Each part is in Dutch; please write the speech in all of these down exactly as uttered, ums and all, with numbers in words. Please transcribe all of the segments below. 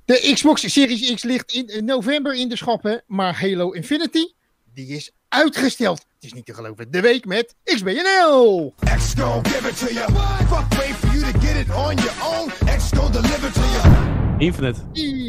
De Xbox Series X ligt in november in de schappen, maar Halo Infinity, die is uitgesteld. Het is niet te geloven. De week met X B N L. X gon' give it to you. Fuck wait for you to get it on your own. X gon' deliver to you. Infinite.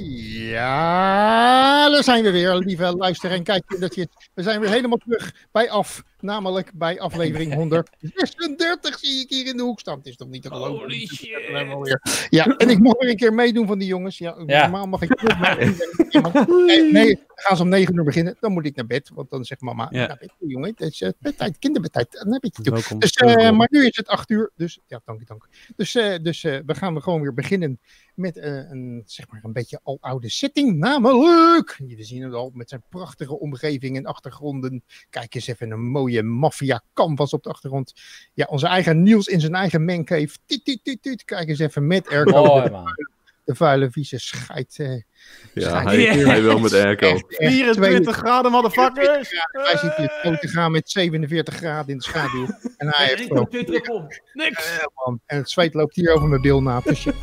Ja, daar zijn we weer, lieve luisteraar en kijkertjes. We zijn weer helemaal terug bij af, namelijk bij aflevering honderdzesendertig zie ik hier in de hoek staan. Het is toch niet te geloven. Holy shit. Ja, en ik mocht weer een keer meedoen van die jongens. Ja, Ja. normaal mag ik terug, maar nee, nee, dan gaan ze om negen uur beginnen. Dan moet ik naar bed, want dan zegt mama, Ja. naar bed, jongen, het is uh, bedtijd, kinderbedtijd. Dan heb ik het toe. Welkom. Dus, uh, maar nu is het acht uur, dus ja, dank je, dank. Dus, uh, dus uh, we gaan we gewoon weer beginnen met uh, een, zeg maar, een beetje aloude setting, namelijk, jullie zien het al, met zijn prachtige omgeving en achtergronden. Kijk eens even, een mooie maffia canvas op de achtergrond. Ja, onze eigen Niels in zijn eigen mancave. Tiet, tiet, tiet, tiet. Kijk eens even met airco. Mooi, de, man. de vuile, vieze scheid. Uh, Ja, scheid. hij, hij wil met airco. vierentwintig graden, motherfuckers! Wij zitten hier foto te gaan met zevenenveertig graden in de schaduw. En hij heeft gewoon... Niks! Ja, man. En het zweet loopt hier over mijn bil na. Dus je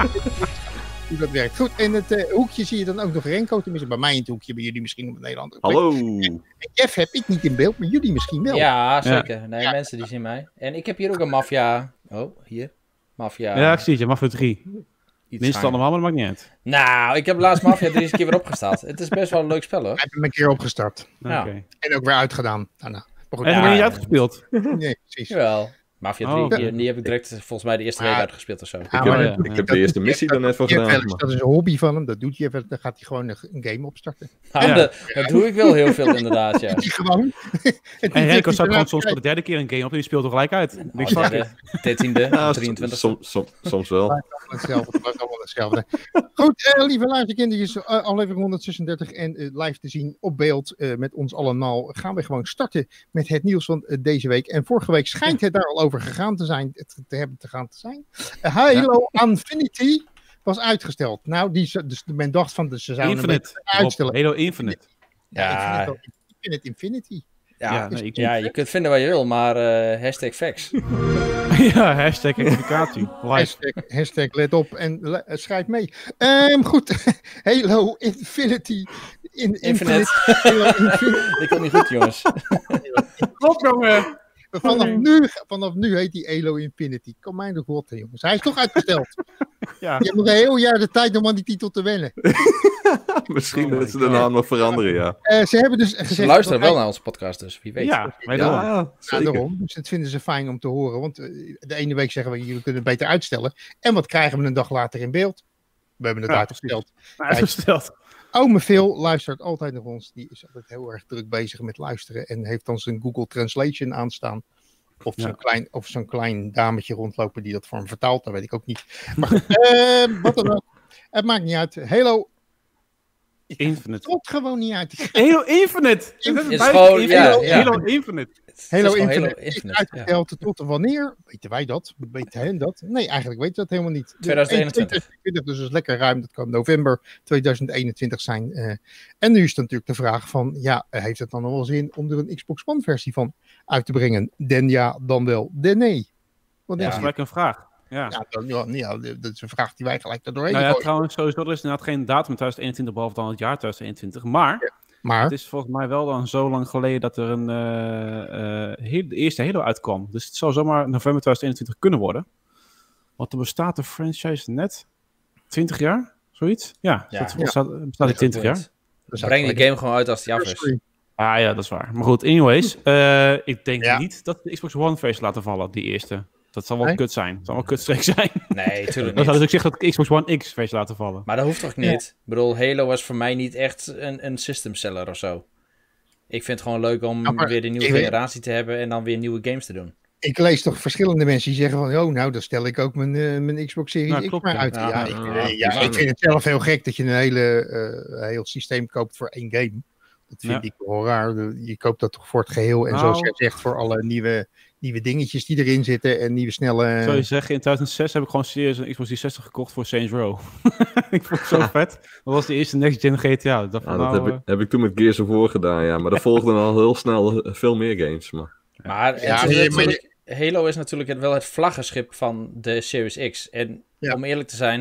hoe dat werkt. Goed, in het uh, hoekje zie je dan ook nog Renko. Tenminste, bij mij in het hoekje, bij jullie misschien op het Nederland. Hallo. En Jeff heb ik niet in beeld, maar jullie misschien wel. Ja, zeker. Nee, Ja. mensen die zien mij. En ik heb hier ook een maffia. Oh, hier. Maffia. Ja, ik zie het. Je mag voor drie. iets Minstens gaan. allemaal, maar dat maakt niet uit. Nou, ik heb laatst Mafia drie eens een keer weer opgestart. Het is best wel een leuk spel, hoor. Ik heb hem een keer opgestart. Oké. Ja. En ook weer uitgedaan daarna. Maar goed, En Ja. ben je uitgespeeld? nee, precies. Jawel. Mafia drie, Oh. die, die heb ik direct volgens mij de eerste week Ah. uitgespeeld of zo. Ja, Ik maar heb, ja, dat- ik heb dat de eerste doet missie Jeff- er net voor dat doet gedaan. Jeff wel eens. maar- Dat is een hobby van hem. Dat doet Jeff wel. Dan gaat hij gewoon een, een game opstarten. Nou, Ja. dat, dat doe ik wel heel veel inderdaad, ja. Die gewoon. En Renko staat gewoon soms voor de derde keer een game op en die speelt er gelijk uit. Niks Oh, fuck derde, it. dertiende, Ja, drieëntwintigste. soms, soms, soms wel. Hetzelfde, het was allemaal hetzelfde. Goed, uh, lieve luisterkindertjes, uh, aflevering honderdzesendertig en uh, live te zien op beeld uh, met ons allemaal gaan we gewoon starten met het nieuws van uh, deze week. En vorige week schijnt het daar al over gegaan te zijn, te, te hebben te gaan te zijn. Uh, Halo Infinity was uitgesteld. Nou, die, dus men dacht van, dus ze zouden hem Infinite. uitstellen. Halo Infinite. Ja, Ja. ik vind het, wel- ik vind het Infinity. Ja, Ja, ja, nee, ik je kunt vinden wat je wil, maar uh, hashtag facts. Ja, hashtag rectificatie. Live. Hashtag, hashtag let op en le- uh, schrijf mee. Um, goed, Halo Infinity. In, Infinite. Halo Infinity. Ik kan niet goed, jongens. Klopt, jongen. Vanaf nu, vanaf nu heet die Halo Infinity. Kom mij de god, hè, jongens. Hij is toch uitgesteld. Ja. Je hebt nog een heel jaar de tijd om aan die titel te wennen. Misschien Oh dat ze my de God. naam nog veranderen, ja. Uh, ze hebben dus gezegd... Ze luisteren dat wel hij- naar onze podcast, dus wie weet. Ja, wederom. Ja, Ja, zeker. daarom. Dus dat vinden ze fijn om te horen. Want uh, de ene week zeggen we, jullie kunnen het beter uitstellen. En wat krijgen we een dag later in beeld? We hebben het Ja, uitgesteld. Uitgesteld. Ome Phil luistert altijd naar ons. Die is altijd heel erg druk bezig met luisteren. En heeft dan zijn Google Translation aanstaan. Of zo'n Ja. klein, of zo'n klein dametje rondlopen die dat voor hem vertaalt. Dat weet ik ook niet. Maar goed, uh, wat dan ook. Het maakt niet uit. Halo. Het Infinite. komt gewoon niet uit. Halo Infinite! Het is Buiten gewoon- Infinite. ja, ja. Halo Infinite. Het is Halo gewoon Infinite is Infinite, ja. uitgesteld tot wanneer? Weten wij dat? Weten hen dat? Nee, eigenlijk weten we dat helemaal niet. tweeduizend eenentwintig. tweeduizend eenentwintig, dus dat is lekker ruim. Dat kan november tweeduizend eenentwintig zijn. Uh, en nu is het natuurlijk de vraag van, ja, heeft het dan nog wel zin om er een Xbox One versie van uit te brengen? Den ja, dan wel, den nee. Wat Dat denk is je? gelijk een vraag. Ja. Ja, dan, ja, ja, dat is een vraag die wij gelijk er doorheen Nou ja, gooien. trouwens, sowieso, er is inderdaad geen datum twintig eenentwintig, behalve dan het jaar twintig eenentwintig. Maar Maar, het is volgens mij wel dan zo lang geleden dat er een uh, uh, heel, de eerste Halo uitkwam. Dus het zou zomaar november twintig eenentwintig kunnen worden. Want er bestaat de franchise net twintig jaar, zoiets? Ja, Ja. dat bestaat, bestaat die twintig jaar. dus Breng die eigenlijk- game gewoon uit als die af is. Sorry. Ah ja, dat is waar. Maar goed, anyways. Uh, ik denk Ja. niet dat de Xbox One versie laten vallen, die eerste. Dat zal wel Nee? kut zijn. Dat zal wel kutstreek zijn. Nee, tuurlijk Dan niet. zou dus ik zeggen dat ik Xbox One X versie laten vallen. Maar dat hoeft toch niet? Ik bedoel, Halo was voor mij niet echt een, een system seller of zo. Ik vind het gewoon leuk om Ja, maar weer de nieuwe ik weet- generatie te hebben en dan weer nieuwe games te doen. Ik lees toch verschillende mensen die zeggen van, oh, nou, dan stel ik ook mijn, uh, mijn Xbox Series Ja, X klopt, maar ja. uit. Ja, Ja, ja, ik, ja, eh, ja. ja, ik vind het zelf heel gek dat je een hele, uh, heel systeem koopt voor één game. Dat vind Ja. ik wel raar. De- Je koopt dat toch voor het geheel. En Nou. zoals jij zegt, voor alle nieuwe, nieuwe dingetjes die erin zitten en nieuwe snelle... Zou je zeggen, in tweeduizend zes heb ik gewoon serieus een Xbox driehonderdzestig gekocht voor Saints Row. Ik vond het zo vet. Dat was de eerste next-gen G T A. Ik dacht Ja, van, dat nou, heb ik, heb ik toen met Gears of War gedaan, ja. Maar er volgden al heel snel eh, veel meer games. Maar... Maar, Ja, het is maar je- natuurlijk- Halo is natuurlijk het- wel het vlaggenschip van de Series X. En Ja. om eerlijk te zijn,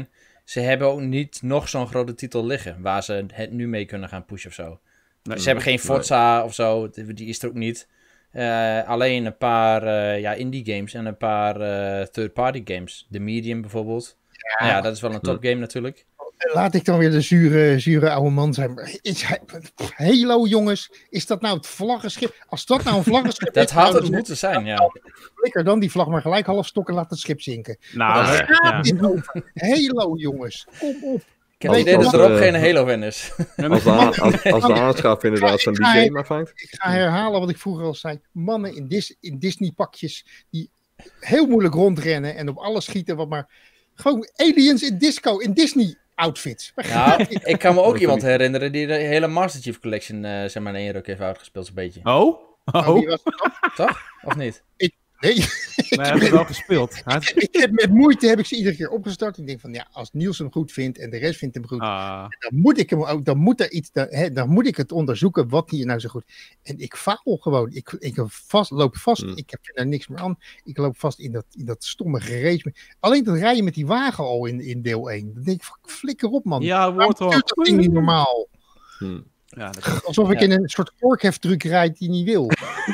ze hebben ook niet nog zo'n grote titel liggen waar ze het nu mee kunnen gaan pushen of zo. Nee. Ze hebben geen Forza of zo, die is er ook niet. Uh, alleen een paar uh, ja, indie games en een paar uh, third-party games. The Medium bijvoorbeeld. Ja, nou ja, dat is wel een top game natuurlijk. Laat ik dan weer de zure, zure oude man zijn. Is hij, Halo, jongens, is dat nou het vlaggenschip? Als dat nou een vlaggenschip dat is... had nou, het moeten zijn, ja. Flikker dan die vlag maar gelijk half stok en laat het schip zinken. Nou, Waar gaat ja. dit over? Halo, jongens, kom op. Ik heb het idee dat er ook geen Halo-fan is. Als de, a- als, als de aanschaf inderdaad van die game afhangt. Ik ga herhalen wat ik vroeger al zei. Mannen in, Dis, in Disney-pakjes die heel moeilijk rondrennen en op alles schieten. Wat maar gewoon aliens in disco, in Disney-outfits. Ja, ik kan me ook iemand herinneren die de hele Master Chief Collection uh, zeg maar in één ruk heeft uitgespeeld, zo'n beetje. Oh? Oh, Oh? wie was het dan? Toch? Of niet? Nee, Nee, hij heeft het wel gespeeld. Hij heeft- ik heb met moeite heb ik ze iedere keer opgestart. Ik denk van ja, als Niels hem goed vindt en de rest vindt hem goed, Ah, dan moet ik hem ook, dan moet er iets, dan, hè, dan moet ik het onderzoeken wat hier nou zo goed. En ik faal gewoon. Ik, ik vast, loop vast. Hmm. Ik heb er niks meer aan. Ik loop vast in dat, in dat stomme gerace. Alleen dat rijden met die wagen al in, in deel één. Dan denk ik van flikker op man. ja, Waarom woord duurt dat ding niet normaal? Hm. Ja, dat Alsof ik Ja. in een soort vorkheftruc rijd die niet wil.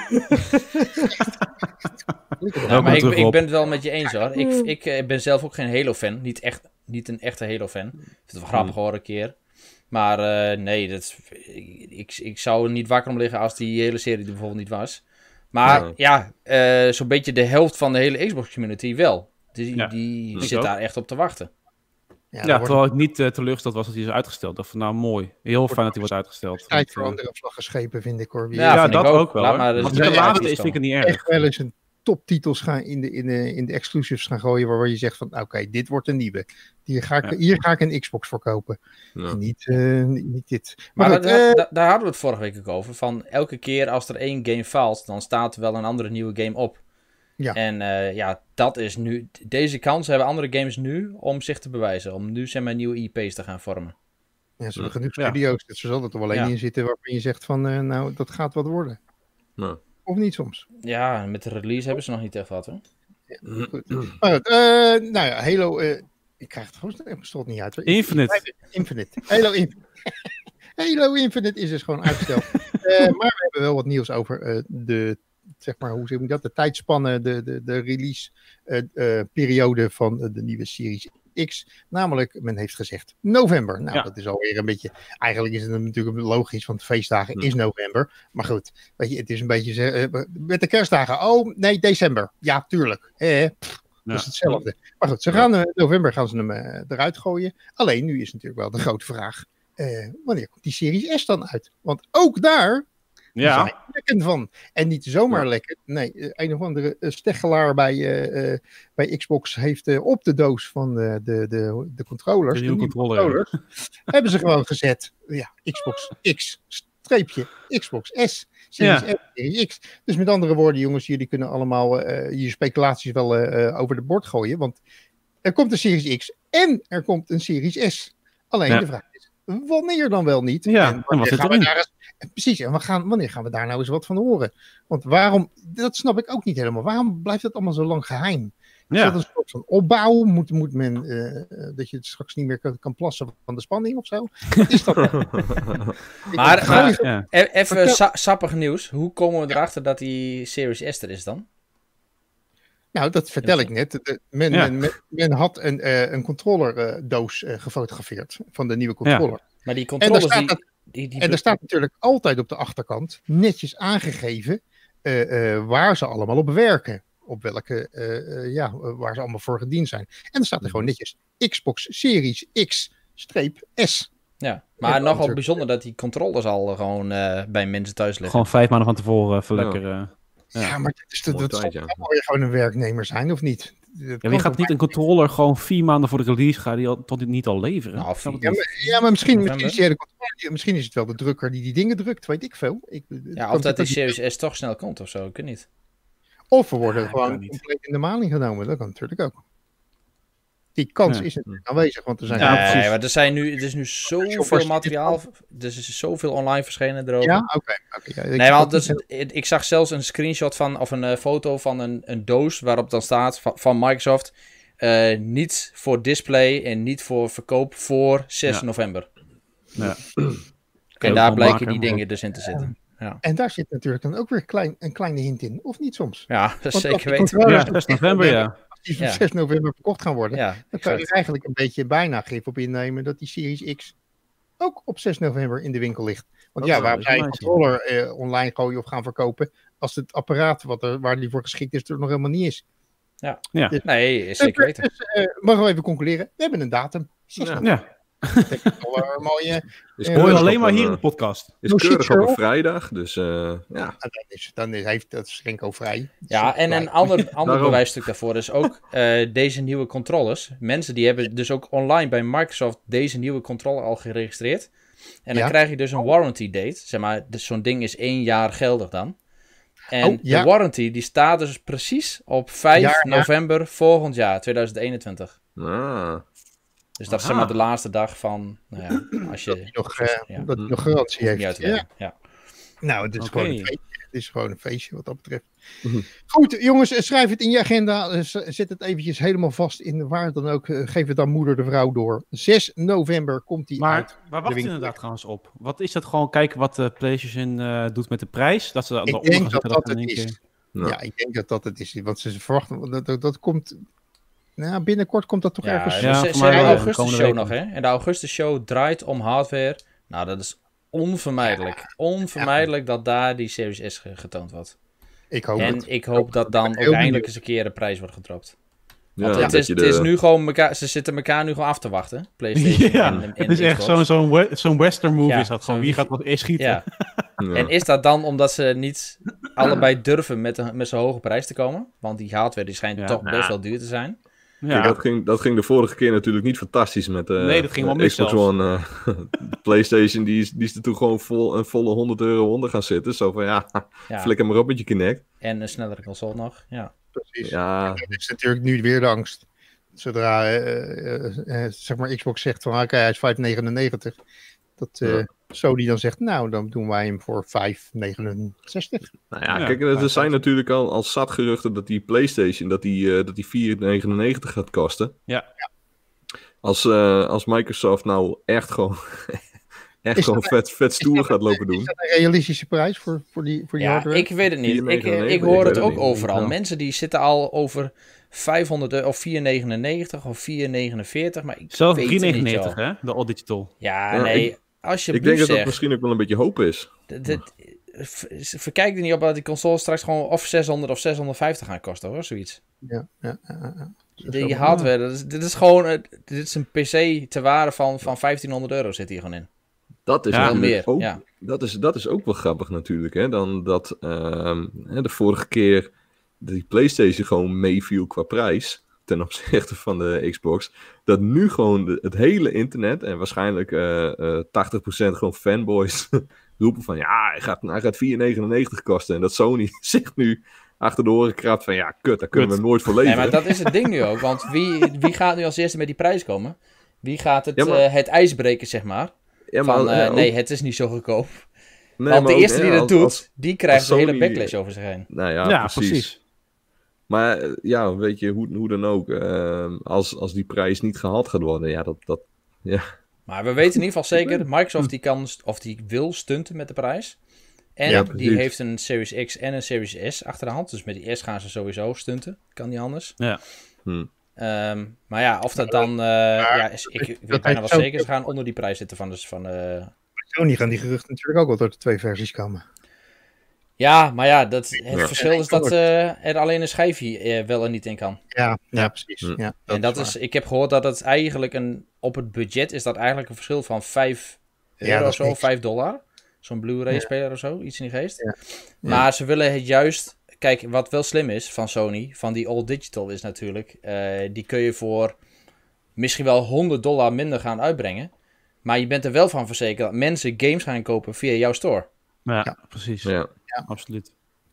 Ja, maar ik, terug ik op. ben het wel met je eens hoor. Ik, ik eh, ben zelf ook geen Halo-fan. Niet, echt, niet een echte Halo-fan. Ik vind het wel grappig hoor, een keer. Maar uh, nee, dat, ik, ik zou er niet wakker om liggen als die hele serie er bijvoorbeeld niet was. Maar ja, ja uh, zo'n beetje de helft van de hele Xbox-community wel. Die, Ja, die ik zit ook. daar echt op te wachten. Ja, Ja, dan wordt terwijl ik niet uh, teleurgesteld was dat hij is uitgesteld. Ik dacht van, nou mooi. Heel fijn dat hij wordt uitgesteld. het tijd Want, voor uh, andere vlaggenschepen, vind ik hoor. Wie- Ja, ja, vind ik dat ook. ook wel. Laat hoor. maar de- Als de- het te laat de- is, vind ik het niet erg. echt wel eens een toptitels gaan in de, in de, in de exclusives gaan gooien, waar je zegt van, oké, okay, dit wordt een nieuwe. Hier ga ik, Ja. hier ga ik een Xbox voor kopen. Ja. En niet, uh, niet, niet dit. Maar Maar, dat, goed, eh, da- daar hadden we het vorige week ook over. Van elke keer als er één game faalt, dan staat er wel een andere nieuwe game op. Ja. En uh, ja, dat is nu... Deze kans hebben andere games nu om zich te bewijzen. Om nu zeg maar nieuwe I P's te gaan vormen. ja, ze hebben genoeg Ja. studio's. Dat ze zal er toch wel één Ja. in zitten waarvan je zegt van, uh, nou, dat gaat wat worden. Nou. Of niet soms. Ja, met de release hebben ze nog niet echt wat hoor. Goed. Maar goed, uh, nou ja, Halo, uh, ik krijg het gewoon even slot niet uit. Hoor. Infinite. Infinite. Halo Infinite. Halo Infinite is dus gewoon uitgesteld. uh, maar we hebben wel wat nieuws over uh, de, zeg maar, hoe zeg ik dat, de tijdspannen, de, de, de release uh, uh, periode van uh, de nieuwe Series X. Namelijk, men heeft gezegd november. Nou, Ja. dat is alweer een beetje, eigenlijk is het natuurlijk logisch, want feestdagen Ja. is november. Maar goed, weet je, het is een beetje, uh, met de kerstdagen, oh nee, december. Ja, tuurlijk. Eh, pff, dat is hetzelfde. Maar goed, ze gaan, uh, november gaan ze hem uh, eruit gooien. Alleen, nu is natuurlijk wel de grote vraag, uh, wanneer komt die Series S dan uit? Want ook daar Ja. zijn lekken van. En niet zomaar Ja. lekken. Nee, uh, een of andere uh, steggelaar bij, uh, uh, bij Xbox heeft uh, op de doos van uh, de, de, de controllers, De de nieuwe nieuwe controller, ja. controllers, hebben ze gewoon gezet, ja, Xbox X, streepje, Xbox S, Series Ja. S, Series X. Dus met andere woorden, jongens, jullie kunnen allemaal uh, je speculaties wel uh, uh, over de bord gooien, want er komt een Series X en er komt een Series S. Alleen Ja. de vraag is, wanneer dan wel niet? Ja, en en wanneer wat zit gaan we erin? daar eens, precies, en we gaan, wanneer gaan we daar nou eens wat van horen? Want waarom, dat snap ik ook niet helemaal. Waarom blijft het allemaal zo lang geheim? Is Ja. dat een soort van opbouw? Moet, moet men, uh, dat je het straks niet meer kan, kan plassen van de spanning of zo? Wat is dat? Maar- Ik- maar- gooi- Ja. E- Even Vertel- sa- sappig nieuws. Hoe komen we erachter dat die Series S er is dan? Nou, dat vertel ik net. De- Men, Ja. men, men, men had een, uh, een controllerdoos uh, gefotografeerd van de nieuwe controller. Maar die En daar controllers staat die... dat- die, die En er staat natuurlijk altijd op de achterkant netjes aangegeven uh, uh, waar ze allemaal op werken. Op welke, uh, uh, ja, uh, waar ze allemaal voor gediend zijn. En er staat er gewoon netjes Xbox Series X-S. Ja, maar Ja, nogal natuurlijk. bijzonder dat die controllers al gewoon uh, bij mensen thuis liggen. Gewoon vijf maanden van tevoren even lekker... uh, Ja, Ja. maar dat, is, dat, Mooi dat tijd, zal ja. toch wel weer gewoon een werknemer zijn, of niet? Dat Ja, kan wie gaat toch niet een controller gewoon vier maanden voor de release gaan die al, tot die niet al leveren? Nou, Ik snap het Ja, niet. maar, ja, maar misschien, November. misschien, is die hele controller- misschien is het wel de drukker die die dingen drukt, weet ik veel. Ik, Ja, of dat die Series S toch snel komt of zo, ik weet niet. Of we worden Ja, kan gewoon niet. compleet in de maling genomen, dat kan natuurlijk ook. Die kans Ja. is natuurlijk aanwezig, want er zijn... Ja, nee, precies. maar er, zijn nu, er is nu zoveel Shoppers- materiaal, er is zoveel online verschenen erover. Ja, oké. oké, ja, ik- Nee, want dat dus, is- ik zag zelfs een screenshot van, of een uh, foto van een, een doos waarop dan staat van, van Microsoft. uh, niet voor display en niet voor verkoop voor zes Ja. november. Ja. En daar ook blijken maken, die maar- dingen dus in te zitten. Ja, En daar zit natuurlijk dan ook weer klein, een kleine hint in. Of niet soms. ja dat Want is zeker als die weten. controllers Ja, op zes november, ja. Als die op Ja. zes november verkocht gaan worden, Ja, dan kan je exact. er eigenlijk een beetje bijna grip op innemen dat die Series X ook op zes november in de winkel ligt. Want Dat ja, zou waarom zou je een nice controller eh, online gooien of gaan verkopen als het apparaat wat er, waar die voor geschikt is er nog helemaal niet is? Nee, is zeker weten. Dus eh mogen we even concluderen, we hebben een datum. zes Ja. november. Ja, Dat is wel een mooie... Is Ja, hoor je keurig alleen op maar een, hier in eh, de podcast. Is No shit, keurig op een Cheryl. vrijdag, dus eh, ja. Ah, dan, is, dan is, heeft dat Schenko vrij. Ja, en een ander, ander Daarom. bewijsstuk daarvoor is ook uh, deze nieuwe controllers. Mensen die hebben dus ook online bij Microsoft deze nieuwe controller al geregistreerd. En dan Ja. krijg je dus een warranty date. Zeg maar, dus zo'n ding is één jaar geldig dan. En Oh, ja. de warranty die staat dus precies op vijf Ja, ja. november volgend jaar, tweeduizend eenentwintig. Ah. Dus dat is Aha. zeg maar de laatste dag van, nou ja, als Dat je... hij nog, eh, ja. dat hij nog garantie Niet heeft. uit te Ja. leggen. Ja. Nou, het is, Oké. gewoon een feestje. Het is gewoon een feestje wat dat betreft. Mhm. Goed, jongens, eh, schrijf het in je agenda. Eh, z- Zet het eventjes helemaal vast in waar dan ook. eh, Geef het aan moeder de vrouw door. zes november komt die Maar uit. waar wacht je winkel. inderdaad trouwens op? Wat is dat gewoon kijken wat de PlayStation eh, doet met de prijs? Dat ze Ik daaronder denk gaan dat zitten, dat in het één is. keer- Ja. Ja, ik denk dat dat het is. Want ze verwachten, dat, dat, dat komt... Nou, binnenkort komt dat toch Ja, ergens... Ja, ze, voor ze mij hebben de wel, augustus komende show week. nog, hè? En de augustus show draait om hardware. Nou, dat is onvermijdelijk. Onvermijdelijk dat daar die Series S ge- getoond wordt. Ik hoop En het. ik hoop dat dan ook heel eindelijk benieuwd. eens een keer de prijs wordt gedropt. Ja, Want het, dat is, je het is de- nu gewoon elkaar, ze zitten elkaar nu gewoon af te wachten. PlayStation Ja, en, en het is echt Xbox. zo'n zo'n we- zo'n western movie Ja, is dat gewoon. zo'n- Wie gaat wat eerst schieten? Ja. ja. En is dat dan omdat ze niet allebei durven met, een, met zo'n hoge prijs te komen? Want die hardware die schijnt Ja. toch best Ja. wel duur te zijn. Ja. Kijk, dat, ging, dat ging de vorige keer natuurlijk niet fantastisch met de Nee, dat ging wel mis Xbox zelfs. One. eh, de PlayStation, die is, die is er toen gewoon vol, een volle honderd euro onder gaan zitten. Zo van, ja, Ja. flikker maar op met je Kinect. En een snellere console nog. Ja. Precies. Ja, Dat is natuurlijk nu weer de angst. Zodra eh, eh, eh, zeg maar Xbox zegt van oké, hij is vijf negenennegentig. Dat eh, Ja. Sony dan zegt, nou, dan doen wij hem voor vijf negenenzestig. nou ja, Ja, kijk, er maar zijn dat- natuurlijk al, al zat geruchten dat die PlayStation, dat die, eh, dat die vier negenennegentig gaat kosten. Ja. Als, eh, als Microsoft nou echt gewoon, echt Is gewoon dat- vet, vet stoer gaat lopen Is doen. dat een realistische prijs voor, voor die, voor die Ja, hardware? ik weet het niet. Ik, vier eh, ik negenennegentig, hoor ik het weet ook het niet. overal. Ja. Mensen die zitten al over vijfhonderd euro of vier negenennegentig of vier negenenveertig. Maar ik Zelfs weet drie het niet, negenennegentig, joh. hè? De All Digital. Ja, Ja, nee. ik- Alsjeblieft Ik denk dat dat zeg. misschien ook wel een beetje hoop is. D- d- v- Verkijk er niet op dat die consoles straks gewoon of zeshonderd of zeshonderdvijftig gaan kosten, hoor. Zoiets. Ja, ja, ja, ja. Zo- zo- Die hardware, dat is, dit is gewoon... eh, Dit is een P C te waarde van, van vijftienhonderd euro zit hier gewoon in. Dat is Ja, Wel natuurlijk meer, ook, ja. dat, is, dat is ook wel grappig natuurlijk. Hè? Dan dat ehm, hè, de vorige keer die PlayStation gewoon meeviel qua prijs ten opzichte van de Xbox. Dat nu gewoon de- het hele internet en waarschijnlijk eh eh, tachtig procent gewoon fanboys roepen van ja, hij gaat, hij gaat vier negenennegentig kosten. En dat Sony zich nu achter de oren krabt van ja, kut, daar kunnen Kut. we hem nooit voor Nee, leveren. maar dat is het ding nu ook. Want wie, wie gaat nu als eerste met die prijs komen? Wie gaat het, Ja, maar- eh, het ijs breken, zeg maar? Ja, maar, Van, eh, ja, ook- nee, het is niet zo goedkoop. nee, Want maar de ook, eerste hè, die dat als- doet, als- die krijgt als een hele Sony- backlash over zich heen. Nou ja, Ja, precies. precies. Maar eh, ja, weet je, hoe, hoe dan ook. eh, als, als die prijs niet gehaald gaat worden, ja, dat... dat ja. Maar we weten in ieder geval zeker, Microsoft die kan, st- of die wil stunten met de prijs. En Ja, die precies. heeft een Series X en een Series S achter de hand. Dus met die S gaan ze sowieso stunten. Kan niet anders. Ja. Hm. Ehm, maar ja, of dat dan... eh, ja, is, ik, ik weet dat bijna wel heeft ook- zeker, ze gaan onder die prijs zitten van... Dus van de, Sony gaan die geruchten natuurlijk ook wel door de twee versies komen. ja, maar ja, dat, het Ja. verschil is dat eh, er alleen een schijfje eh, wel en niet in kan. Ja, ja, precies. Hm. Ja, en dat is, ik heb gehoord dat het eigenlijk een... Op het budget is dat eigenlijk een verschil van vijf Ja, euro dat of is zo, niks. vijf dollar. Zo'n Blu-ray Ja. speler of zo, iets in die geest. Ja. Maar ze willen het juist... Kijk, wat wel slim is van Sony, van die All Digital is natuurlijk... eh, die kun je voor misschien wel honderd dollar minder gaan uitbrengen. Maar je bent er wel van verzekerd dat mensen games gaan kopen via jouw store. Ja, Ja. precies. Ja, Absoluut.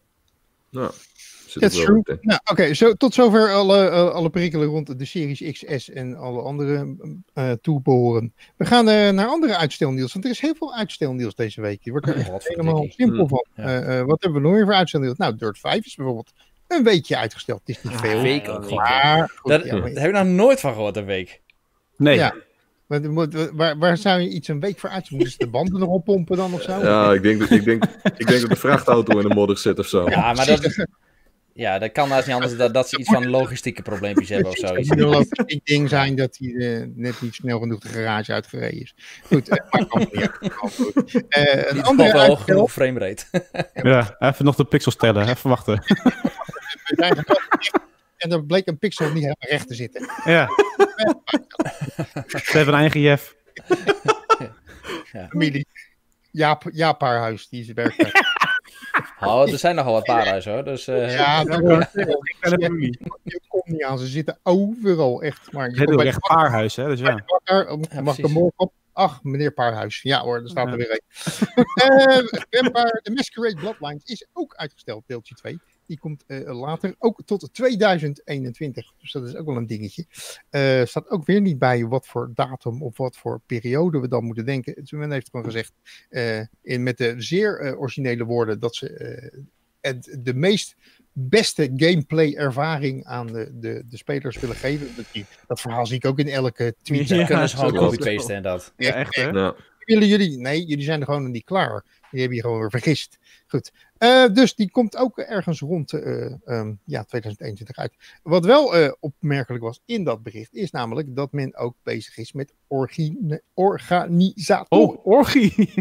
nou, zit That's ik wel true. in. Nou, oké, zo, tot zover alle, eh, alle perikelen rond de Series X S en alle andere uh, toebehoren. We gaan uh, naar andere uitstelnieuws, want er is heel veel uitstelnieuws deze week. Je wordt er echt Godverdikkie. helemaal simpel Hmm. van. Ja. Uh, uh, wat hebben we nog meer voor uitstelnieuws? Nou, Dirt vijf is bijvoorbeeld een weekje uitgesteld. Het is niet veel. Een week ook gewoon. Maar, goed, Daar, ja, maar- daar heb ik nog nooit van gehoord, een week. Nee. Ja. Maar, maar- waar, waar zou je iets een week voor uit? Moeten ze de banden nog oppompen dan of zo? Ja, ik denk, dat- ik, denk, ik denk dat de vrachtauto in de modder zit of zo. Ja, maar dat, ja, dat kan naast niet anders dat, dat ze iets van logistieke probleempjes hebben of Het zoiets. moet een logistiek ding zijn dat hij eh, net niet snel genoeg de garage uitgereden is. Goed, uh, maar kan niet uit. Goed. Uh, een Niet andere wel uitstel. genoeg framerate. Ja, even nog de pixels tellen. Even wachten. We zijn gekomen en er bleek een pixel niet helemaal recht te zitten. Ja. Ze hebben een eigen jef. Familie. Jaap, Jaap Paarhuis, die is werkt. Oh, er zijn nogal wat paarhuizen hoor. Dus, uh, Ja, dat Ja, je, je komt niet aan. Ze zitten overal echt. Maar je Heel komt bij recht paarhuis, hè? Dus ja. de bakker, mag Ja, ik precies. hem morgen op? Ach, meneer Paarhuis. Ja hoor, daar staat Ja. er weer een. uh, Vampire The Masquerade Bloodlines is ook uitgesteld, deeltje twee. Die komt uh, later, ook tot tweeduizend eenentwintig. Dus dat is ook wel een dingetje. Er uh, staat ook weer niet bij wat voor datum of wat voor periode we dan moeten denken. Men heeft gewoon gezegd, uh, in, met de zeer uh, originele woorden, dat ze uh, het, de meest beste gameplay ervaring aan de, de, de spelers willen geven. Dat, die, dat verhaal zie ik ook in elke tweet. Ja, kunnen ze gewoon zo klopt. copy-pasten en dat. Ja, echt hè? Ja. Willen jullie? Nee, jullie zijn er gewoon nog niet klaar. Die hebben je gewoon weer vergist. Goed. Uh, dus die komt ook ergens rond uh, um, ja, tweeduizend eenentwintig uit. Wat wel uh, opmerkelijk was in dat bericht, is namelijk dat men ook bezig is met orgi- organisator- Oh, orgie.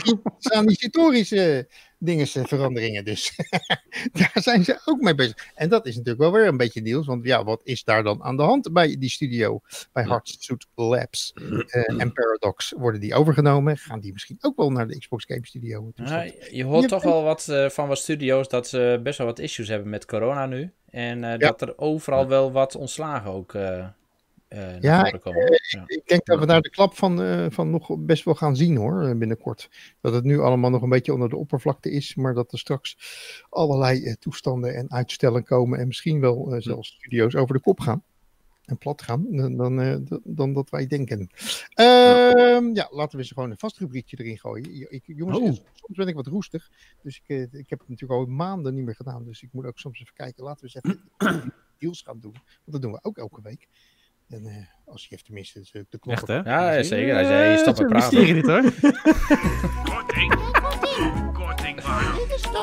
organisatorische dingen, veranderingen. Dus daar zijn ze ook mee bezig. En dat is natuurlijk wel weer een beetje nieuws. Want ja, wat is daar dan aan de hand bij die studio? Bij Hardsuit Labs uh, en Paradox worden die overgenomen. Gaan die misschien ook wel naar de Xbox Game Studio? Ja, je hoort toch wel wat uh, van wat studio's dat ze best wel wat issues hebben met corona nu. En uh, ja. dat er overal wel wat ontslagen ook uh, uh, naar ja, voren komen. Uh, ja, ik denk dat we daar de klap van, uh, van nog best wel gaan zien hoor, binnenkort. Dat het nu allemaal nog een beetje onder de oppervlakte is, maar dat er straks allerlei uh, toestanden en uitstellen komen en misschien wel uh, zelfs studio's over de kop gaan. En plat gaan, dan, dan, uh, dan dat wij denken. Uh, ja, laten we eens gewoon een vast rubriekje erin gooien. Ik, jongens, oh. soms ben ik wat roestig. Dus ik, ik heb het natuurlijk al maanden niet meer gedaan. Dus ik moet ook soms even kijken. Laten we eens even deals gaan doen. Want dat doen we ook elke week. En uh, als je heeft tenminste de, de knop. Echt hè? Ja, zeker. Hij zei, je stopt met praten. Mysterie dit hoor. Korting. Korting waar.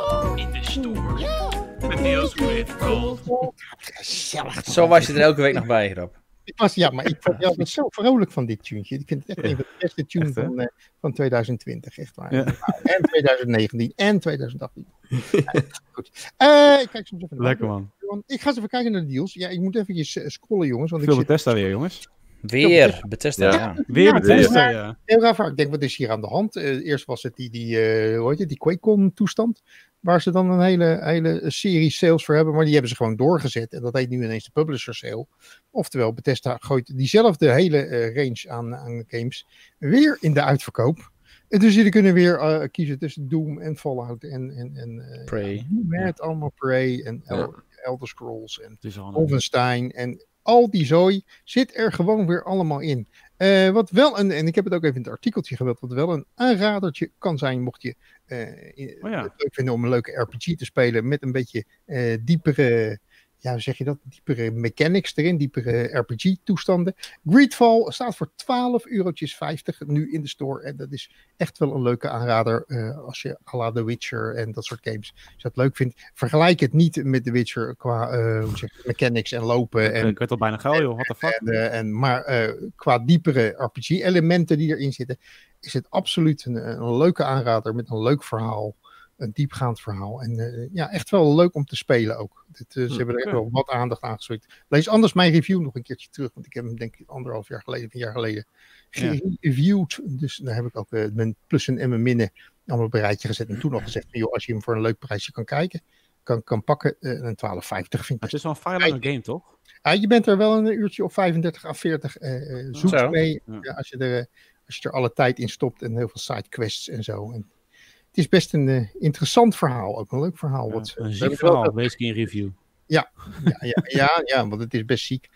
In de store. Met deals with gold. Gezellig. Zo was je er elke week nog bij, Rob. Ik was, ja, maar ik vond jou zo vrolijk van dit tuentje. Ik vind het echt een van de beste tunes van, uh, van tweeduizend twintig. Echt waar. Ja. En tweeduizend negentien en tweeduizend achttien. Ja, goed. Uh, ik kijk soms even naar Lekker man. Ik ga eens even kijken naar de deals. Ja, ik moet even scrollen jongens. Want Veel ik Bethesda zit... weer jongens. Weer Bethesda, ja. ja. Weer ja, Bethesda, ja. Heel raar. Ik denk, wat is hier aan de hand? Uh, eerst was het die, die, uh, hoe heet het, die QuakeCon toestand. Waar ze dan een hele, hele serie sales voor hebben. Maar die hebben ze gewoon doorgezet. En dat heet nu ineens de publisher sale. Oftewel, Bethesda gooit diezelfde hele uh, range aan, aan games weer in de uitverkoop. En dus jullie kunnen weer uh, kiezen tussen Doom en Fallout en, en, en uh, Prey. Ja, het ja. allemaal Prey en El- Ja. Elder Scrolls en Een... Wolfenstein en al die zooi zit er gewoon weer allemaal in. Uh, wat wel een, en ik heb het ook even in het artikeltje gemeld, wat wel een aanradertje kan zijn, mocht je uh, oh ja. het leuk vinden om een leuke R P G te spelen met een beetje uh, diepere, ja, hoe zeg je dat, diepere mechanics erin, diepere R P G-toestanden. Greedfall staat voor twaalf eurotjes vijftig nu in de store en dat is echt wel een leuke aanrader uh, als je à la The Witcher en dat soort games, als je dat leuk vindt. Vergelijk het niet met The Witcher qua uh, hoe zeg je, mechanics en lopen. En, ik werd al bijna geil joh, what the fuck. En, uh, en, maar uh, qua diepere R P G-elementen die erin zitten, is het absoluut een, een leuke aanrader met een leuk verhaal. Een diepgaand verhaal. En uh, ja, echt wel leuk om te spelen ook. Dit, uh, ze hebben er echt wel wat aandacht aan gesloten. Lees anders mijn review nog een keertje terug. Want ik heb hem denk ik anderhalf jaar geleden, een jaar geleden gereviewd. Ja. Dus daar heb ik ook uh, mijn plussen en mijn minnen allemaal op een rijtje gezet. En toen nog gezegd, joh, als je hem voor een leuk prijsje kan kijken, kan, kan pakken, uh, een twaalf vijftig vind ik. Het is wel een vrij lange game, toch? Ja, je bent er wel een uurtje of vijfendertig à veertig uh, zoet Zo. mee. Ja. Ja, als, je er, als je er alle tijd in stopt en heel veel sidequests en zo. En het is best een uh, interessant verhaal, ook een leuk verhaal. Ja, wat, een ziek verhaal, lees ik in review. Ja, ja, ja, ja, ja, want het is best ziek.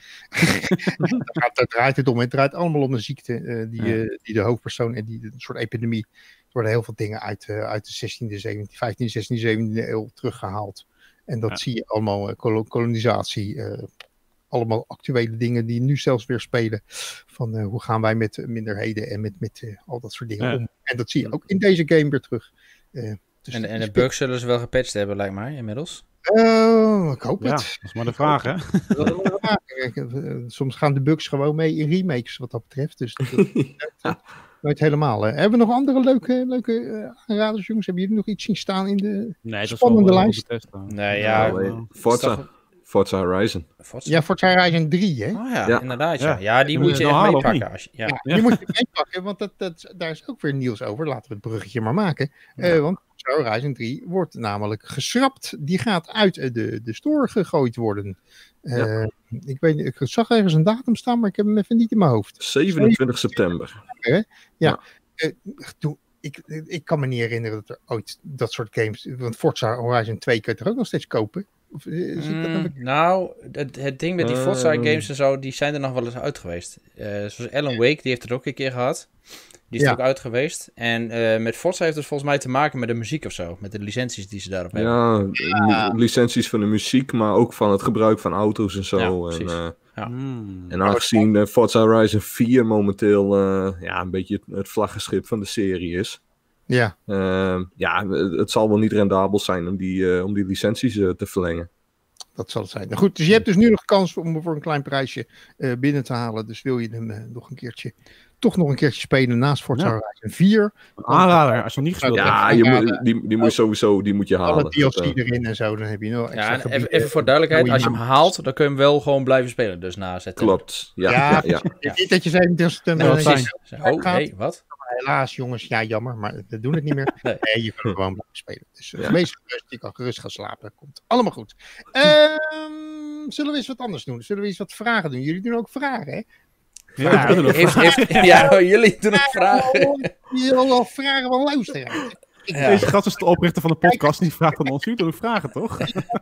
daar, daar draait het om. Het draait allemaal om een ziekte uh, die, Ja. uh, die de hoofdpersoon en die een soort epidemie. Er worden heel veel dingen uit, uh, uit de zestiende, zeventiende, vijftiende, zestiende, zeventiende eeuw teruggehaald. En dat Ja. zie je allemaal, uh, kol- kolonisatie, uh, allemaal actuele dingen die nu zelfs weer spelen. Van uh, hoe gaan wij met minderheden en met, met uh, al dat soort dingen Ja. om. En dat zie je ook in deze game weer terug. Uh, dus En, en is de bugs zullen ze wel gepatcht hebben, lijkt mij, inmiddels. Uh, ik hoop Ja, het. dat is maar de vraag, hè? Dat is maar de vraag. Kijk, uh, soms gaan de bugs gewoon mee in remakes wat dat betreft. Dus dat, dat, dat, nooit helemaal. Hè. Hebben we nog andere leuke, leuke uh, aanraders, jongens? Hebben jullie nog iets zien staan in de Nee, dat is spannende wel, wel lijst? Bethesda. Nee, ja. Nou, Ja, eh, Forza. toch- Forza Horizon. Forza? Ja, Forza Horizon drie, hè? Oh ja, Ja. inderdaad. Ja, Ja. ja die Moet moet je je nou echt halen, of meepakken. niet? Als je, ja. Ja, Ja. die moet je meepakken, want dat, dat, daar is ook weer nieuws over. Laten we het bruggetje maar maken. Ja. Uh, want Forza Horizon drie wordt namelijk geschrapt. Die gaat uit uh, de, de store gegooid worden. Uh, Ja. Ik weet niet, ik zag ergens een datum staan, maar ik heb hem even niet in mijn hoofd. zevenentwintig september. Uh, toen, ik, ik kan me niet herinneren dat er ooit dat soort games... Want Forza Horizon twee kun je er ook nog steeds kopen? Of, uh, zie ik dat Mm, dan... nou, het, het ding met die Forza Ehm. games en zo, die zijn er nog wel eens uit geweest. Uh, zoals Alan Wake, die heeft het ook een keer gehad. Die is Ja. er ook uit geweest. En uh, met Forza heeft het volgens mij te maken met de muziek of zo. Met de licenties die ze daarop hebben. Ja, li- licenties van de muziek, maar ook van het gebruik van auto's en zo. Ja, en, precies. uh, Ja. Hmm. en aangezien uh, Forza Horizon vier momenteel uh, ja, een beetje het, het vlaggenschip van de serie is. Ja, Uh, ja, het, het zal wel niet rendabel zijn om die, uh, om die licenties uh, te verlengen. dat zal het zijn. Nou goed, dus je hebt dus nu nog kans om hem voor een klein prijsje uh, binnen te halen. Dus wil je hem uh, nog een keertje, toch nog een keertje spelen naast Forza Ja. Horizon vier. Een aanrader, als je nog niet gespeeld Ja, hebt. je ja, moet, die, die moet je sowieso die moet je halen. Alle D L C Dat, uh, erin en zo, dan heb je nog extra Ja, en even, gebieden. even voor duidelijkheid, Nou, als je hem haalt, dan kun je hem wel gewoon blijven spelen. Dus na zetten. klopt. Ja, Ja, ja, ja. Ja. Niet dat je zei, dus, dan, Ja, dan dat denk je, zijn. Oh, hey, wat? helaas jongens, ja jammer, maar we doen het niet meer. Nee. Nee, je kan gewoon blijven spelen. Dus uh, Ja. wees gerust, je kan gerust gaan slapen. Komt allemaal goed. Ehm, zullen we eens wat anders doen? Zullen we eens wat vragen doen? Jullie doen ook vragen, hè? Ja, Ja, dat doen we heeft, nog. heeft, ja, jullie doen ook vragen. Je wil wel vragen van luisteren. Ja. Deze gast is de oprichter van de podcast, die vraagt aan ons. Jullie doen vragen, toch?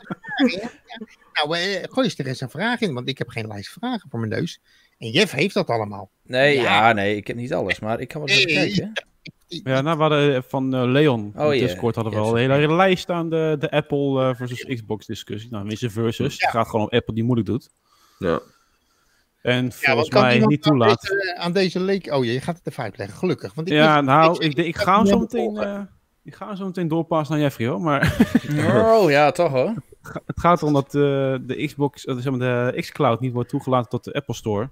Nou, eh, gooi eens er eens een vraag in, want ik heb geen lijst vragen voor mijn neus. En Jeff heeft dat allemaal. Nee, Ja. ja, nee, ik heb niet alles, maar ik kan wel eens even Nee. kijken. Ja, nou, we hadden van uh, Leon Oh, in ja. Discord hadden we Ja, al een zeker. hele lijst aan de, de Apple uh, versus Xbox discussie. Nou, tenminste versus. Ja. Het gaat gewoon om Apple die moeilijk doet. Ja. En Ja, volgens wat kan mij iemand niet aan toelaat. deze, aan deze leek... Oh, je gaat het even uitleggen, gelukkig. Want ik Ja, wist- nou, ik- ik, ik, ik ga hem heb zo hem meteen, volgen. uh, ik ga hem zo meteen doorpassen naar Jeffrey, hoor. Maar Oh, ja, toch hoor. het gaat erom dat uh, de Xbox, uh, zeg maar de xCloud niet wordt toegelaten tot de Apple Store.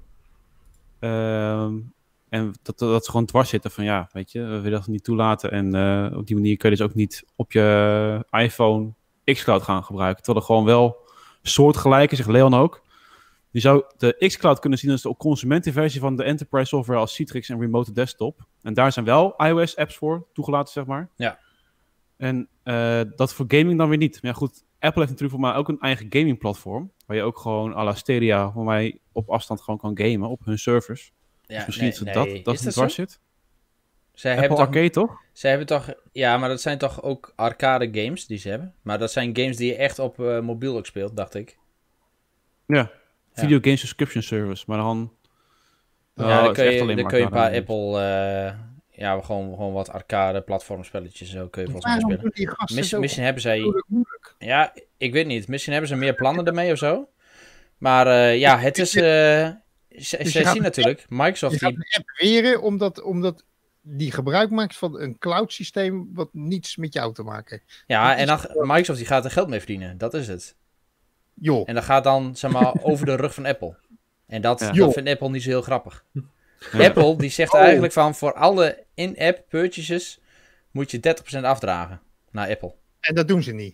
Um, en dat, dat ze gewoon dwars zitten van, ja, weet je, we willen dat niet toelaten. En uh, op die manier kun je dus ook niet op je iPhone xCloud gaan gebruiken. Terwijl er gewoon wel soortgelijke, zegt Leon ook. Je zou de xCloud kunnen zien als de consumentenversie van de enterprise software als Citrix en Remote Desktop. En daar zijn wel iOS-apps voor toegelaten, zeg maar. Ja. En uh, dat voor gaming dan weer niet. Maar ja, goed, Apple heeft natuurlijk voor mij ook een eigen gaming-platform. Waar je ook gewoon à la Stadia voor mij op afstand gewoon kan gamen op hun servers. Ja, Dus misschien nee, is het nee. dat, dat Is het dat dwars zo? zit. Zij Apple hebben toch, Arcade, toch? zij hebben toch... Ja, maar dat zijn toch ook arcade games die ze hebben? Maar dat zijn games die je echt op uh, mobiel ook speelt, dacht ik. Ja. Video Game Subscription Service. Maar dan... Ja, oh, dan het is kun echt je, alleen dan maar kun je een paar arcade Apple... Uh, ja, gewoon, gewoon wat arcade platformspelletjes zo kun je volgens mij Waarom spelen. doen die gasten Miss, zo misschien hebben zij... moeilijk, moeilijk? Ja, ik weet niet. Misschien hebben ze meer plannen ermee of zo. Maar uh, ja, het is... Uh, z- Dus je zij gaat zien de natuurlijk... Microsoft Je gaat die... een app weren omdat, omdat die gebruik maakt van een cloud systeem wat niets met jou te maken heeft. Ja, dat en is- dan, Microsoft die gaat er geld mee verdienen. Dat is het. Joh, En dat gaat dan, zeg maar, over de rug van Apple. En dat, Ja. dat Joh. vindt Apple niet zo heel grappig. Ja. Apple die zegt Oh. eigenlijk van... voor alle in-app purchases moet je dertig procent afdragen naar Apple. en dat doen ze niet.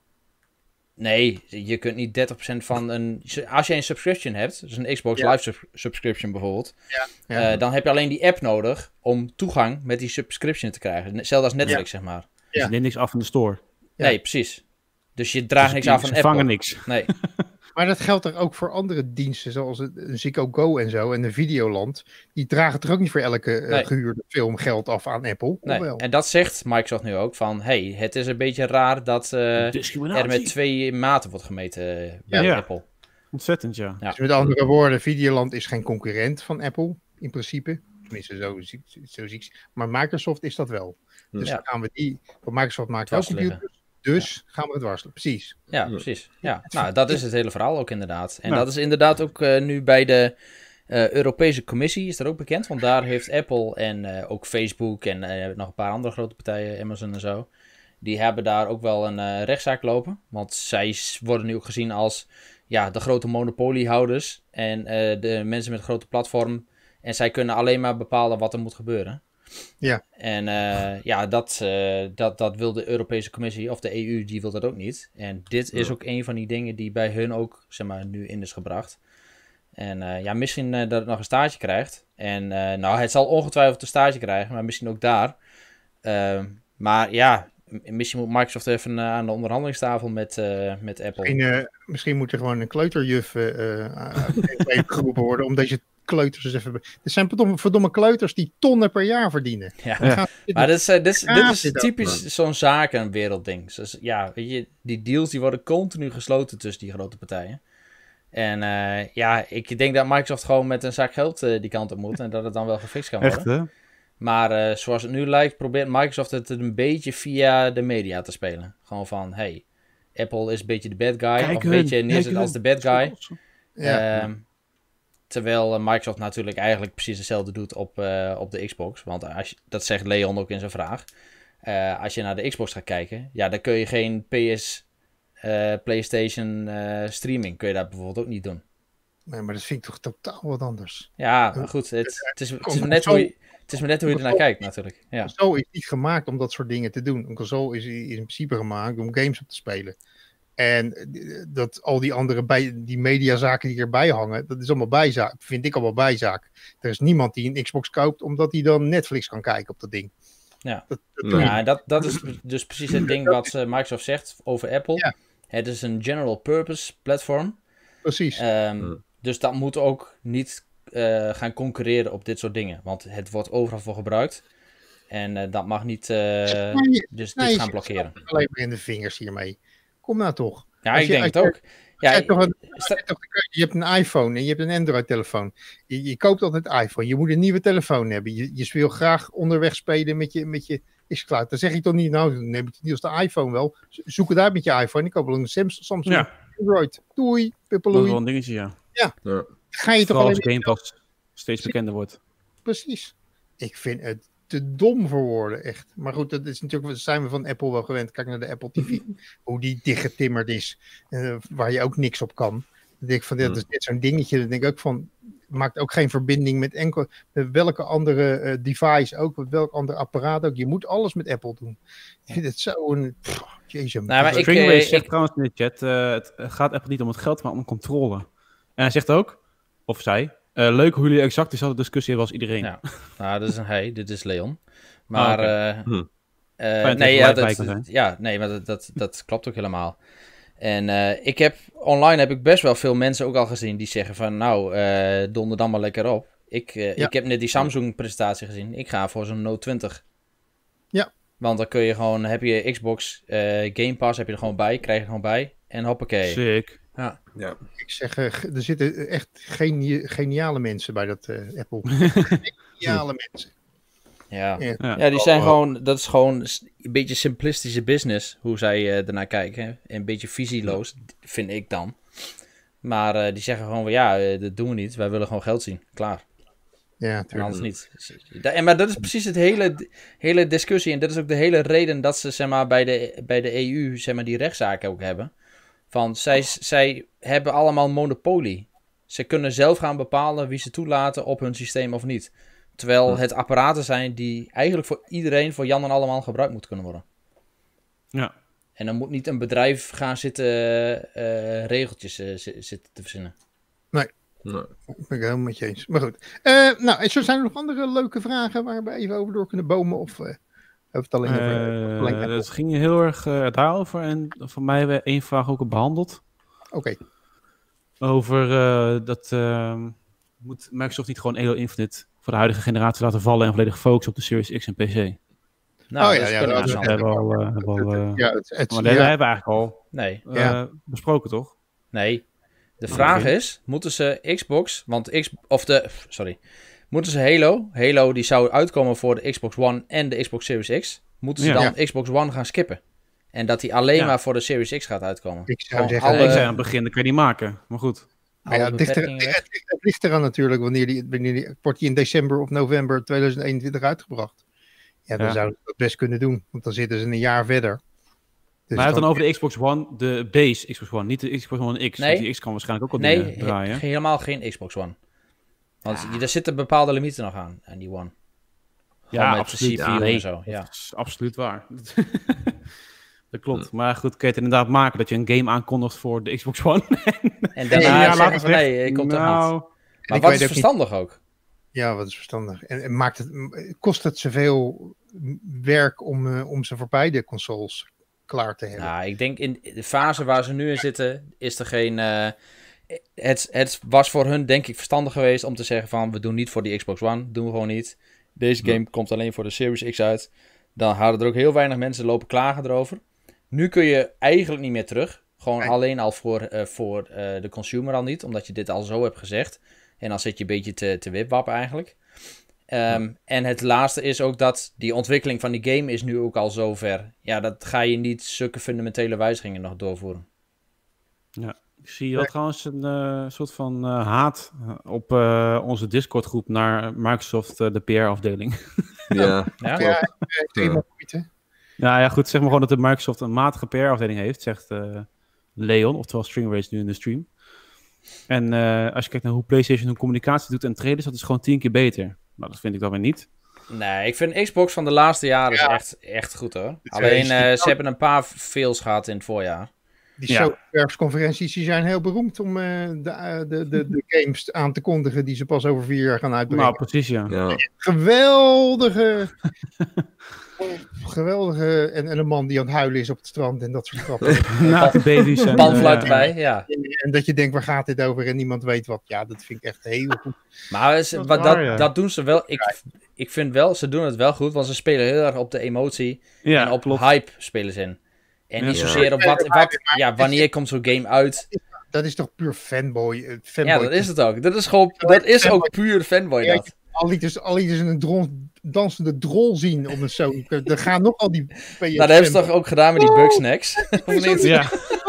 Nee, je kunt niet dertig procent van een... Als je een subscription hebt, dus een Xbox Ja. Live sub- subscription bijvoorbeeld... Ja. eh, dan heb je alleen die app nodig om toegang met die subscription te krijgen. Hetzelfde als Netflix, zeg maar. Dus Ja. je neemt niks af van de store. Ja. Nee, precies. Dus je draagt Dus niks die- af van ze Apple. vangen niks. Nee. Maar dat geldt er ook voor andere diensten, zoals het- een Zico Go en zo, en de Videoland. Die dragen toch ook niet voor elke eh, Nee. gehuurde film geld af aan Apple? Of nee. wel? En dat zegt Microsoft nu ook van... hey, het is een beetje raar dat eh, er Discriminatie. met twee maten wordt gemeten eh, bij Ja. Apple. Ontzettend, ja. Ja. Dus met andere woorden, Videoland is geen concurrent van Apple, in principe. Tenminste, zo, zie- zo zie ik. Maar Microsoft is dat wel. Dus Ja. dan gaan we die... Want Microsoft maakt wel Dwars liggen. computers. Dus gaan we het waarschuwen. Precies. Ja, precies. Ja, nou, dat is het hele verhaal ook inderdaad. En Ja. dat is inderdaad ook uh, nu bij de uh, Europese Commissie is dat ook bekend. Want daar heeft Apple en uh, ook Facebook en uh, nog een paar andere grote partijen, Amazon en zo, die hebben daar ook wel een uh, rechtszaak lopen. Want zij worden nu ook gezien als ja, de grote monopoliehouders en uh, de mensen met een grote platform. En zij kunnen alleen maar bepalen wat er moet gebeuren. Ja. En uh, ja, dat, uh, dat, dat wil de Europese Commissie, of de E U, die wil dat ook niet. En dit is Ja. ook een van die dingen die bij hun ook, zeg maar, nu in is gebracht. En uh, ja, misschien uh, dat het nog een staartje krijgt. En uh, nou, het zal ongetwijfeld een staartje krijgen, maar misschien ook daar. Uh, maar ja, m- misschien moet Microsoft even uh, aan de onderhandelingstafel met, uh, met Apple. Misschien, uh, misschien moet er gewoon een kleuterjuf uh, uh, geroepen worden om deze kleuters eens even... Er zijn verdomme, verdomme kleuters die tonnen per jaar verdienen. Ja. Die gaan- Maar dit is, uh, dit is, dit is dit ook, typisch zo'n zakenwereldding. Dus ja, weet je, die deals die worden continu gesloten tussen die grote partijen. En uh, ja, ik denk dat Microsoft gewoon met een zak geld uh, die kant op moet en dat het dan wel gefixt kan worden. Echt, hè? Maar uh, zoals het nu lijkt, probeert Microsoft het een beetje via de media te spelen. Gewoon van, hey, Apple is een beetje de bad guy, Kijk of een hun, beetje neerzet kijk als de hun. bad guy. Ja. Ehm, terwijl uh, Microsoft natuurlijk eigenlijk precies hetzelfde doet op, uh, op de Xbox. Want als je, dat zegt Leon ook in zijn vraag. Uh, als je naar de Xbox gaat kijken, ja, dan kun je geen P S, uh, PlayStation uh, streaming, kun je dat bijvoorbeeld ook niet doen. Nee, maar dat vind ik toch totaal wat anders. Ja, maar goed, het, het, is, het, is maar net hoe je, het is maar net hoe je ernaar kijkt natuurlijk. Ja. Een console is niet gemaakt om dat soort dingen te doen. Een console is, is in principe gemaakt om games op te spelen. En eh, dat al die andere bij, die mediazaken die erbij hangen, dat is allemaal bijzaak. Vind ik allemaal bijzaak. Er is niemand die een Xbox koopt omdat hij dan Netflix kan kijken op dat ding. Ja. Dat, dat Nee. doe je Ja, en dat, dat is dus precies het ding wat uh, Microsoft zegt over Apple. Ja. Het is een general purpose platform. precies. Um, Ja. Dus dat moet ook niet uh, gaan concurreren op dit soort dingen. Want het wordt overal voor gebruikt. En uh, dat mag niet uh, je- dus nee, dit je gaan zit blokkeren. alleen maar in de vingers hiermee. Kom nou toch. Ja, als ik je- denk het als je- ook. Ja, Je hebt toch een- sta- Je hebt toch de keuze, je hebt een iPhone en je hebt een Android-telefoon. Je, je koopt altijd een iPhone. Je moet een nieuwe telefoon hebben. Je, je wil graag onderweg spelen met je, met je xCloud. Dan zeg ik toch niet, nou, dan neem ik het niet als de iPhone wel. Zo- Zoek het uit met je iPhone. Ik koop wel een Samsung, Samsung Ja, Android. Doei, dat is pippeloei. wel een dingetje, ja. Ga je toch Vooral alleen als Game Pass steeds bekender wordt. Precies. Ik vind het te dom voor woorden, echt. Maar goed, dat is natuurlijk, dat zijn we van Apple wel gewend. Kijk naar de Apple T V, hoe die dichtgetimmerd is, uh, waar je ook niks op kan. Dan denk ik van, ja, dat is net zo'n dingetje. Dan denk ik ook van, maakt ook geen verbinding met enkel, met welke andere uh, device ook, met welk ander apparaat ook. Je moet alles met Apple doen. Ik vind het zo een, pff, jezus. Nou, maar ik- Stringway eh, zegt ik- trouwens in de chat, uh, het gaat Apple niet om het geld, maar om controle. En hij zegt ook, of zij, uh, leuk hoe jullie exact dezelfde discussie hebben als iedereen. Ja. Nou, dat is een hij, dit is Leon. Maar, Ah, oké. uh, Hm. uh, dat nee, er ja, gelijk bij dat, kan zijn. ja, nee, maar dat, dat, dat klopt ook helemaal. En uh, ik heb, online heb ik best wel veel mensen ook al gezien die zeggen van, nou, uh, donder dan maar lekker op. Ik, uh, Ja. ik heb net die Samsung-presentatie gezien. Ik ga voor zo'n Note twintig. Ja. Want dan kun je gewoon, heb je Xbox uh, Game Pass, heb je er gewoon bij, krijg je er gewoon bij. En hoppakee. Sick. Ja. Ja. Ik zeg, uh, er zitten echt geni- geniale mensen bij dat uh, Apple. Geniale mensen. Ja. Ja. Ja. Ja, die zijn Oh, gewoon, dat is gewoon s- een beetje simplistische business, hoe zij uh, ernaar kijken. En een beetje visieloos, vind ik dan. Maar uh, die zeggen gewoon van, ja, uh, dat doen we niet. Wij willen gewoon geld zien. Klaar. Ja, En tuurlijk. anders niet. Da- En, maar dat is precies het hele, hele discussie. En dat is ook de hele reden dat ze zeg maar, bij, de, bij de E U zeg maar, die rechtszaken ook hebben. Van, zij, zij hebben allemaal monopolie. Ze kunnen zelf gaan bepalen wie ze toelaten op hun systeem of niet. Terwijl het apparaten zijn die eigenlijk voor iedereen, voor Jan en allemaal gebruikt moeten kunnen worden. Ja. En dan moet niet een bedrijf gaan zitten uh, regeltjes uh, z- zitten te verzinnen. Nee. Dat ben ik helemaal met je eens. Maar goed. Uh, nou, en zo zijn er nog andere leuke vragen waar we even over door kunnen bomen? Of uh, hebben we het alleen over... Uh, alleen Apple? het ging heel erg uh, daarover. En voor mij hebben we één vraag ook al behandeld. Oké. Okay. Over uh, dat... Uh, moet Microsoft niet gewoon Halo Infinite voor de huidige generatie laten vallen en volledig focussen op de Series X en P C? Nou, oh, dat ja, is ja, kunnen dat we is- zo. Dat hebben we al, uh, hebben we al uh, Ja, het, het, maar ja. dat hebben we eigenlijk al Nee, uh, Ja. besproken, toch? nee. De vraag Oké. is, moeten ze Xbox, want X, of de, sorry, moeten ze Halo, Halo die zou uitkomen voor de Xbox One en de Xbox Series X, moeten ze Ja. dan Xbox One gaan skippen? En dat die alleen Ja. maar voor de Series X gaat uitkomen. Ik zou Gewoon zeggen, Ik alle- zei aan het begin, dat kan je niet maken. Maar goed. Maar ja, alle het, ligt er, beperkingen weg. het, ligt- het ligt eraan natuurlijk wanneer die, wanneer die wordt die in december of november tweeduizend eenentwintig uitgebracht. Ja, dan Ja. zouden ze dat best kunnen doen, want dan zitten ze een jaar verder. Dus maar hij had dan over de Xbox One, de base Xbox One, niet de Xbox One X. Nee. Want die X kan waarschijnlijk ook wel Nee, dingen he- draaien. helemaal geen Xbox One. Want je- er zitten bepaalde limieten nog aan, aan die One. Gewoon Ja, met absoluut. de C P U Ja, nee. en zo. Ja. Dat is absoluut waar. Dat klopt. Maar goed, kun je het inderdaad maken dat je een game aankondigt voor de Xbox One? En daarna Ja, zeggen laat ze het van weg. nee, ik kom toch niet. nou, Maar ik wat weet is ook niet- verstandig ook? Ja, wat is verstandig. En, en maakt het, kost het zoveel werk om, uh, om ze voor beide consoles klaar te hebben? Nou, ik denk in de fase waar ze nu in zitten, is er geen... Uh, het, het was voor hun denk ik verstandig geweest om te zeggen van, we doen niet voor die Xbox One, doen we gewoon niet. Deze game komt alleen voor de Series X uit. Dan hadden er ook heel weinig mensen lopen klagen erover. Nu kun je eigenlijk niet meer terug. Gewoon Nee. alleen al voor, uh, voor uh, de consumer al niet, omdat je dit al zo hebt gezegd. En dan zit je een beetje te, te wipwappen eigenlijk. Um, ja. En het laatste is ook dat die ontwikkeling van die game is nu ook al zo ver. Ja, dat ga je niet zulke fundamentele wijzigingen nog doorvoeren. Ja, ik zie wel trouwens een uh, soort van uh, haat op uh, onze Discord groep naar Microsoft, uh, de P R-afdeling. Ja, Ja? Ja, echt helemaal moeite. Nou ja, goed, zeg maar gewoon dat de Microsoft een matige P R-afdeling heeft, zegt uh, Leon, oftewel Stringrace nu in de stream. En uh, als je kijkt naar hoe PlayStation hun communicatie doet en trailers, dat is gewoon tien keer beter. Maar dat vind ik dan weer niet. Nee, ik vind Xbox van de laatste jaren ja. echt, echt goed hoor. Alleen, uh, ze hebben een paar fails gehad in het voorjaar. Die ja. persconferenties die zijn heel beroemd om uh, de, de, de, de games aan te kondigen die ze pas over vier jaar gaan uitbrengen. Nou, precies ja. ja. Geweldige... geweldige... En, en een man die aan het huilen is op het strand en dat soort grappen. Naakte baby's. En, Panfluit uh, erbij, ja. En, en dat je denkt, waar gaat dit over? En niemand weet wat. Ja, dat vind ik echt heel goed. Maar ze, dat, dat, waar, ja. dat doen ze wel. Ik, ik vind wel, ze doen het wel goed, want ze spelen heel erg op de emotie. Ja, en op klopt. hype spelen ze in. En niet ja. zozeer op wat, wat ja, wanneer komt zo'n game uit. Dat is toch puur fanboy? fanboy ja, dat is het ook. Dat is, gewoon, dat is ook puur fanboy dat. Al liet dus, al liet dus een dron, dansende drol zien op een Sony. Er gaan nog al die... Nou, dat hebben ze toch ook gedaan met die Bugsnacks? Of niet? Ja.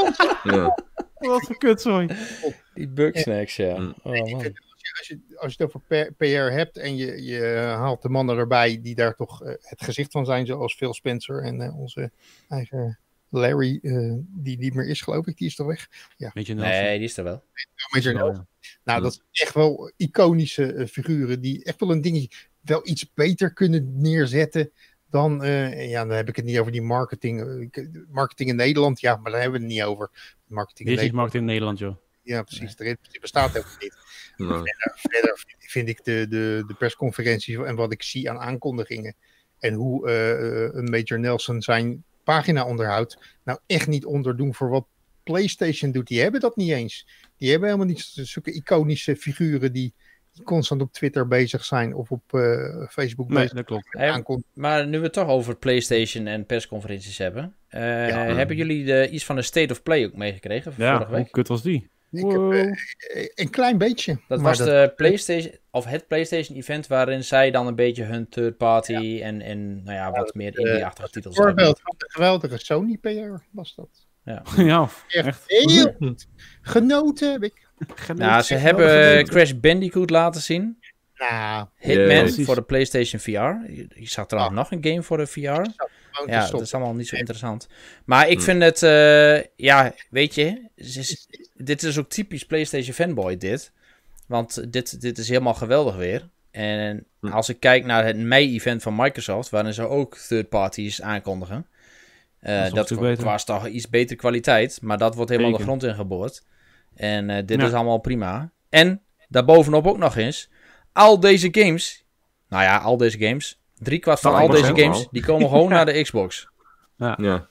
ja. Wat voor kut, sorry. Die Bugsnacks, ja. Mm. Oh, ik vind, als, je, als, je, als je het over P R hebt en je, je haalt de mannen erbij die daar toch uh, het gezicht van zijn, zoals Phil Spencer en uh, onze eigen Larry, uh, die niet meer is, geloof ik, die is toch weg? Ja. Weet je nee, die is er wel. Major nou, ja. Nou, dat zijn echt wel iconische uh, figuren die echt wel een dingetje wel iets beter kunnen neerzetten dan, uh, ja, dan heb ik het niet over die marketing. Uh, marketing in Nederland, ja, maar daar hebben we het niet over. Marketing in Nederland. marketing in Nederland, joh. Ja, precies. Nee. Die bestaat ook niet. Nee. Verder, verder vind ik de, de, de persconferenties en wat ik zie aan aankondigingen en hoe uh, een Major Nelson zijn pagina onderhoudt, nou echt niet onderdoen voor wat PlayStation doet. Die hebben dat niet eens. Die hebben helemaal niet zulke iconische figuren die constant op Twitter bezig zijn of op uh, Facebook nee, bezig dat klopt. Hey, maar nu we het toch over PlayStation en persconferenties hebben, uh, ja, hebben jullie de, iets van de State of Play ook meegekregen ja, vorige week? Hoe kut was die? Ik wow. heb, uh, een klein beetje. Dat was dat... de PlayStation, of het PlayStation event waarin zij dan een beetje hun third party ja. en, en nou ja, wat ja, meer indie-achtige uh, titels hebben. Voorbeeld van de geweldige Sony P R was dat. Ja, ja echt, echt heel goed. Genoten heb ik. Genoten. Nou, ze hebben uh, Crash Bandicoot laten zien. Nou, Hitman yeah, voor de PlayStation V R. Je zag er oh. nog een game voor de V R. Ja, dat is allemaal niet zo interessant. Maar ik vind het, uh, ja, weet je, is, dit is ook typisch PlayStation fanboy dit. Want dit, dit is helemaal geweldig weer. En als ik kijk naar het mei-event van Microsoft, waarin ze ook third parties aankondigen. Uh, dat dat was toch iets betere kwaliteit, maar dat wordt helemaal Zeker. de grond ingeboord. En uh, dit ja. is allemaal prima. En daarbovenop ook nog eens, al deze games, nou ja, al deze games, driekwart van al deze games, al. die komen gewoon ja. naar de Xbox. Ja. ja.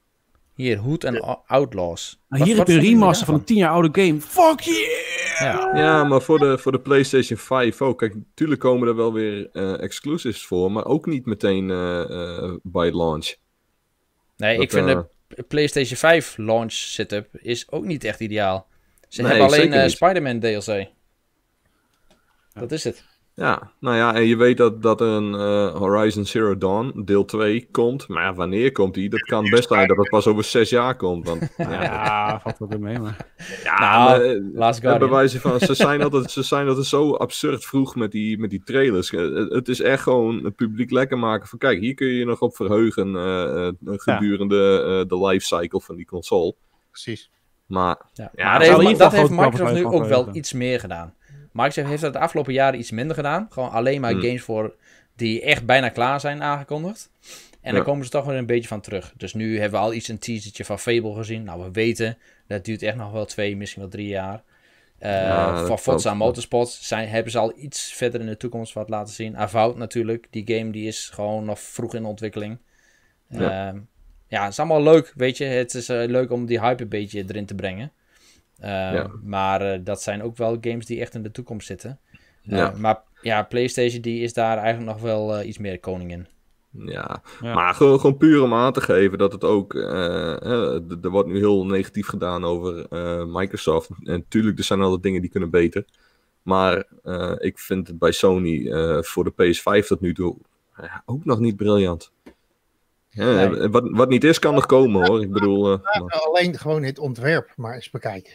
Hier, Hood en Outlaws. Nou, hier heb je een remaster van een tien jaar oude game. Fuck yeah! Ja, ja maar voor de, voor de PlayStation vijf ook. Kijk, natuurlijk komen er wel weer uh, exclusives voor, maar ook niet meteen uh, uh, by launch. Nee, dat, ik vind uh, de PlayStation vijf launch setup is ook niet echt ideaal. Ze nee, hebben alleen uh, Spider-Man D L C. Ja. Dat is het. Ja, nou ja, en je weet dat, dat er een uh, Horizon Zero Dawn deel twee komt. Maar ja, wanneer komt die? Dat kan best zijn dat het pas over zes jaar komt. Want, Ja, ja, ja valt wel weer mee, maar... ja, Nou, maar, eh, Last bij Guardian. wijze van, ze zijn altijd, ze zijn altijd zo absurd vroeg met die, met die trailers. Eh, Het, het is echt gewoon het publiek lekker maken van, kijk, hier kun je je nog op verheugen uh, uh, gedurende uh, de lifecycle van die console. Precies. Maar Ja. Ja, maar wel dat in heeft, ieder dat geval heeft grote Microsoft nu kans ook van wel verheugd. iets meer gedaan. Microsoft heeft dat de afgelopen jaren iets minder gedaan. Gewoon alleen maar Hmm. games voor die echt bijna klaar zijn aangekondigd. En dan Ja. komen ze toch weer een beetje van terug. Dus nu hebben we al iets een teasertje van Fable gezien. Nou, we weten, dat duurt echt nog wel twee, misschien wel drie jaar. Uh, Ja, dat van Forza klopt. Motorsport zijn, hebben ze al iets verder in de toekomst wat laten zien. Avowed natuurlijk, die game die is gewoon nog vroeg in de ontwikkeling. Ja. Ja, ja het is allemaal leuk, weet je. Het is uh, leuk om die hype een beetje erin te brengen. Uh, Ja. Maar uh, dat zijn ook wel games die echt in de toekomst zitten. Uh, Ja. Maar ja, PlayStation die is daar eigenlijk nog wel uh, iets meer koning in. Ja, Ja. maar gewoon, gewoon puur om aan te geven dat het ook... eh, eh, d- er wordt nu heel negatief gedaan over eh, Microsoft. En tuurlijk, er zijn altijd dingen die kunnen beter. Maar eh, ik vind het bij Sony eh, voor de P S vijf tot nu toe ja, ook nog niet briljant. Ja, Nee. wat, wat niet is, kan nog komen hoor. Ik bedoel... eh, maar- Alleen gewoon het ontwerp maar eens bekijken.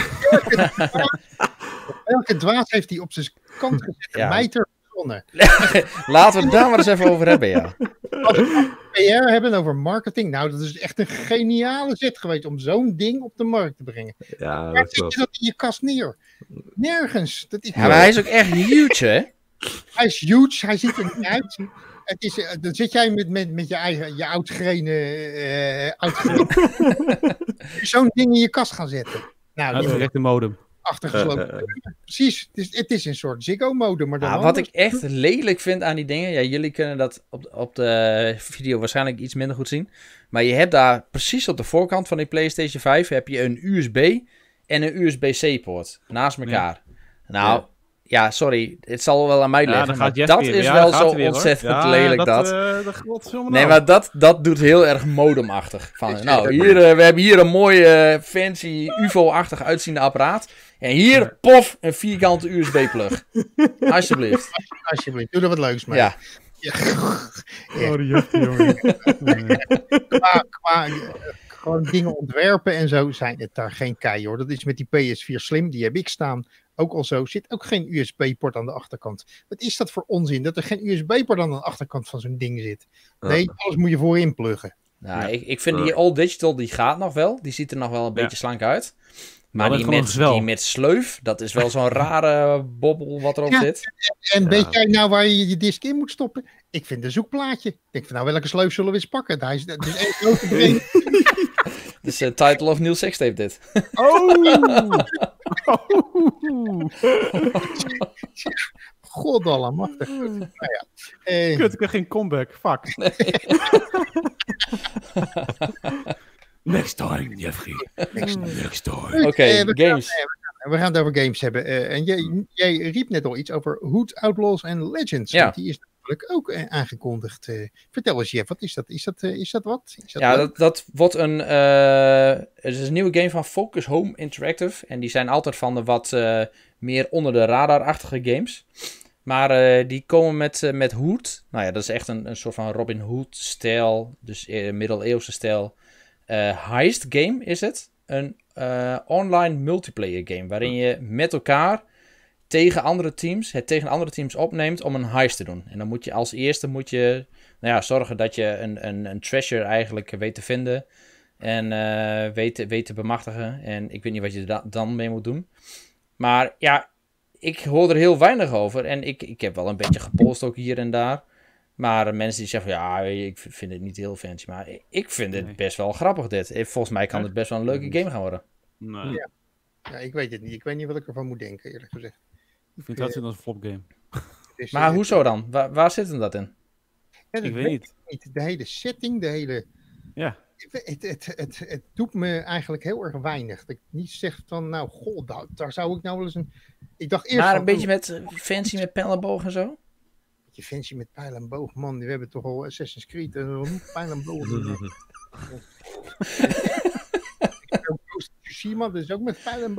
Welke dwaas heeft hij op zijn kant gezet en Ja. mijter begonnen? Laten we het daar maar eens even over hebben, ja. Als we P R hebben over marketing, nou dat is echt een geniale zet geweest om zo'n ding op de markt te brengen. ja, Waar dat zet je klopt. dat in je kast neer? Nergens. Dat is, Ja, maar hij is ook echt huge, hè? hij is huge, hij ziet er niet uit. Het is, eh, dan zit jij met, met, met je eigen, je oudgrenen, eh oudgrenen. zo'n ding in je kast gaan zetten. Nou, Uit die de rechte modem. achtergesloten. Eh, eh, Precies, het is, het is een soort Ziggo-mode, maar dan Ja, wat anders. ik echt lelijk vind aan die dingen... Ja, jullie kunnen dat op, op de video waarschijnlijk iets minder goed zien. Maar je hebt daar precies op de voorkant van die PlayStation vijf... heb je een U S B en een U S B C-poort naast elkaar. Nou, ja. sorry. Het zal wel aan mij Ja, liggen. dan maar gaat Jeff dat weer. is Ja, wel dan gaat zo hij weer, hoor. ontzettend Ja, lelijk dat. eh, dat gaat helemaal Nee, nou. maar dat, dat doet heel erg modemachtig. Van, Is nou, echt- hier, eh, we hebben hier een mooi eh, fancy U F O-achtig uitziende apparaat. En hier, pof, een vierkante U S B-plug. Alsjeblieft. Alsjeblieft, doe er wat leuks mee. Ja. Ja. Oh, die jeugd, jongen. qua, qua eh, gewoon dingen ontwerpen en zo zijn het daar geen kei hoor. Dat is met die P S vier Slim, die heb ik staan. Ook al zo, zit ook geen U S B-port aan de achterkant. Wat is dat voor onzin, dat er geen U S B-port aan de achterkant van zo'n ding zit? Nee, alles moet je voorin pluggen. Nou, Ja. ik, ik vind die All Digital, die gaat nog wel. Die ziet er nog wel een Ja. beetje slank uit. Maar dat die is gewoon met, een zwel. die met sleuf, dat is wel zo'n rare bobbel wat erop Ja. zit. En Ja. weet jij nou waar je je disk in moet stoppen? Ik vind een zoekplaatje. Ik denk van nou, welke sleuf zullen we eens pakken? Daar is, dat is één grote brein. Het is de title of Neil Sextape dit. Oh! Godallemachtig. Nou ja. Eh, Kut, ik heb geen comeback. Fuck. Next time, Jeffrey. Next time. Oké, eh, we gaan- games. We gaan het over games hebben. Eh, en jij, jij riep net al iets over Hood, Outlaws en Legends. Ja. Want die is natuurlijk ook eh, aangekondigd. Eh, vertel eens, Jeff, wat is dat? Is dat, eh, is dat wat? Is dat Ja, leuk? dat, dat wordt een, eh, het is een nieuwe game van Focus Home Interactive. En die zijn altijd van de wat eh, meer onder de radar-achtige games. Maar eh, die komen met, eh, met Hood. Nou ja, dat is echt een, een soort van Robin Hood-stijl. Dus eh, middeleeuwse stijl. Eh, heist game is het. Een eh, online multiplayer game. Waarin je met elkaar tegen andere teams, het tegen andere teams opneemt om een heist te doen. En dan moet je als eerste moet je, nou ja, zorgen dat je een, een, een treasure eigenlijk weet te vinden. En eh, weet, te- weet te bemachtigen. En ik weet niet wat je da- dan mee moet doen. Maar ja, ik hoor er heel weinig over. En ik, ik heb wel een beetje gepost ook hier en daar. Maar eh, mensen die zeggen van ja, ik v- vind het niet heel fancy. Maar ik- ik vind het Nee. best wel grappig dit. Eh, Volgens mij kan het best wel een leuke game gaan worden. Nee, Ja. Ja, ik weet het niet. Ik weet niet wat ik ervan moet denken, eerlijk gezegd. ik vind dat als een flop game. Dus, Maar eh, hoezo dan? Waar, waar zit hem dat in? ja, dat Ik weet niet. niet. De hele setting, de hele... Ja. Het, het, het, het doet me eigenlijk heel erg weinig. Dat ik niet zeg van, nou, goh, daar, daar zou ik nou wel eens een... Ik dacht eerst Maar van, een beetje oh, met eh, fancy met pijlenboog en zo? een beetje fancy met pijl en boog. Man, we hebben toch al Assassin's Creed en uh, pijl en boog. Ik heb ook Ghost of Tsushima, dat is ook met pijl en boog.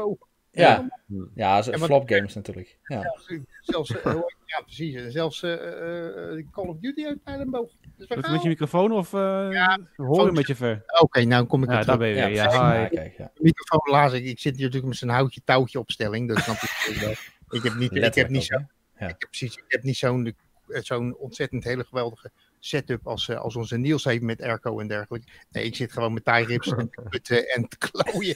Ja, ja zo- Ja, maar- flop games natuurlijk. Ja. Zelfs, zelfs eh, hoe- ja, precies. En zelfs eh, eh, Call of Duty uit Pijlenboog. Dus we Met, gaan- met je microfoon of uh, hoor je microfoon. een beetje ver? Oké, nou kom ik Ja, weer daar terug. ben je weer. Ja, Ja, precies. hi. Ja, kijk, ja. De microfoon laat ik. Ik zit hier natuurlijk met zo'n houtje touwtje opstelling. Dat snap je wel. Ik heb niet, ik heb Letterlijk niet ook, zo, hè? Ja. ik heb precies, ik heb niet zo'n eh, zo'n ontzettend hele geweldige setup als, eh, als onze Niels heeft met airco en dergelijke. Nee, ik zit gewoon met tie-rips en te kutten en te klooien.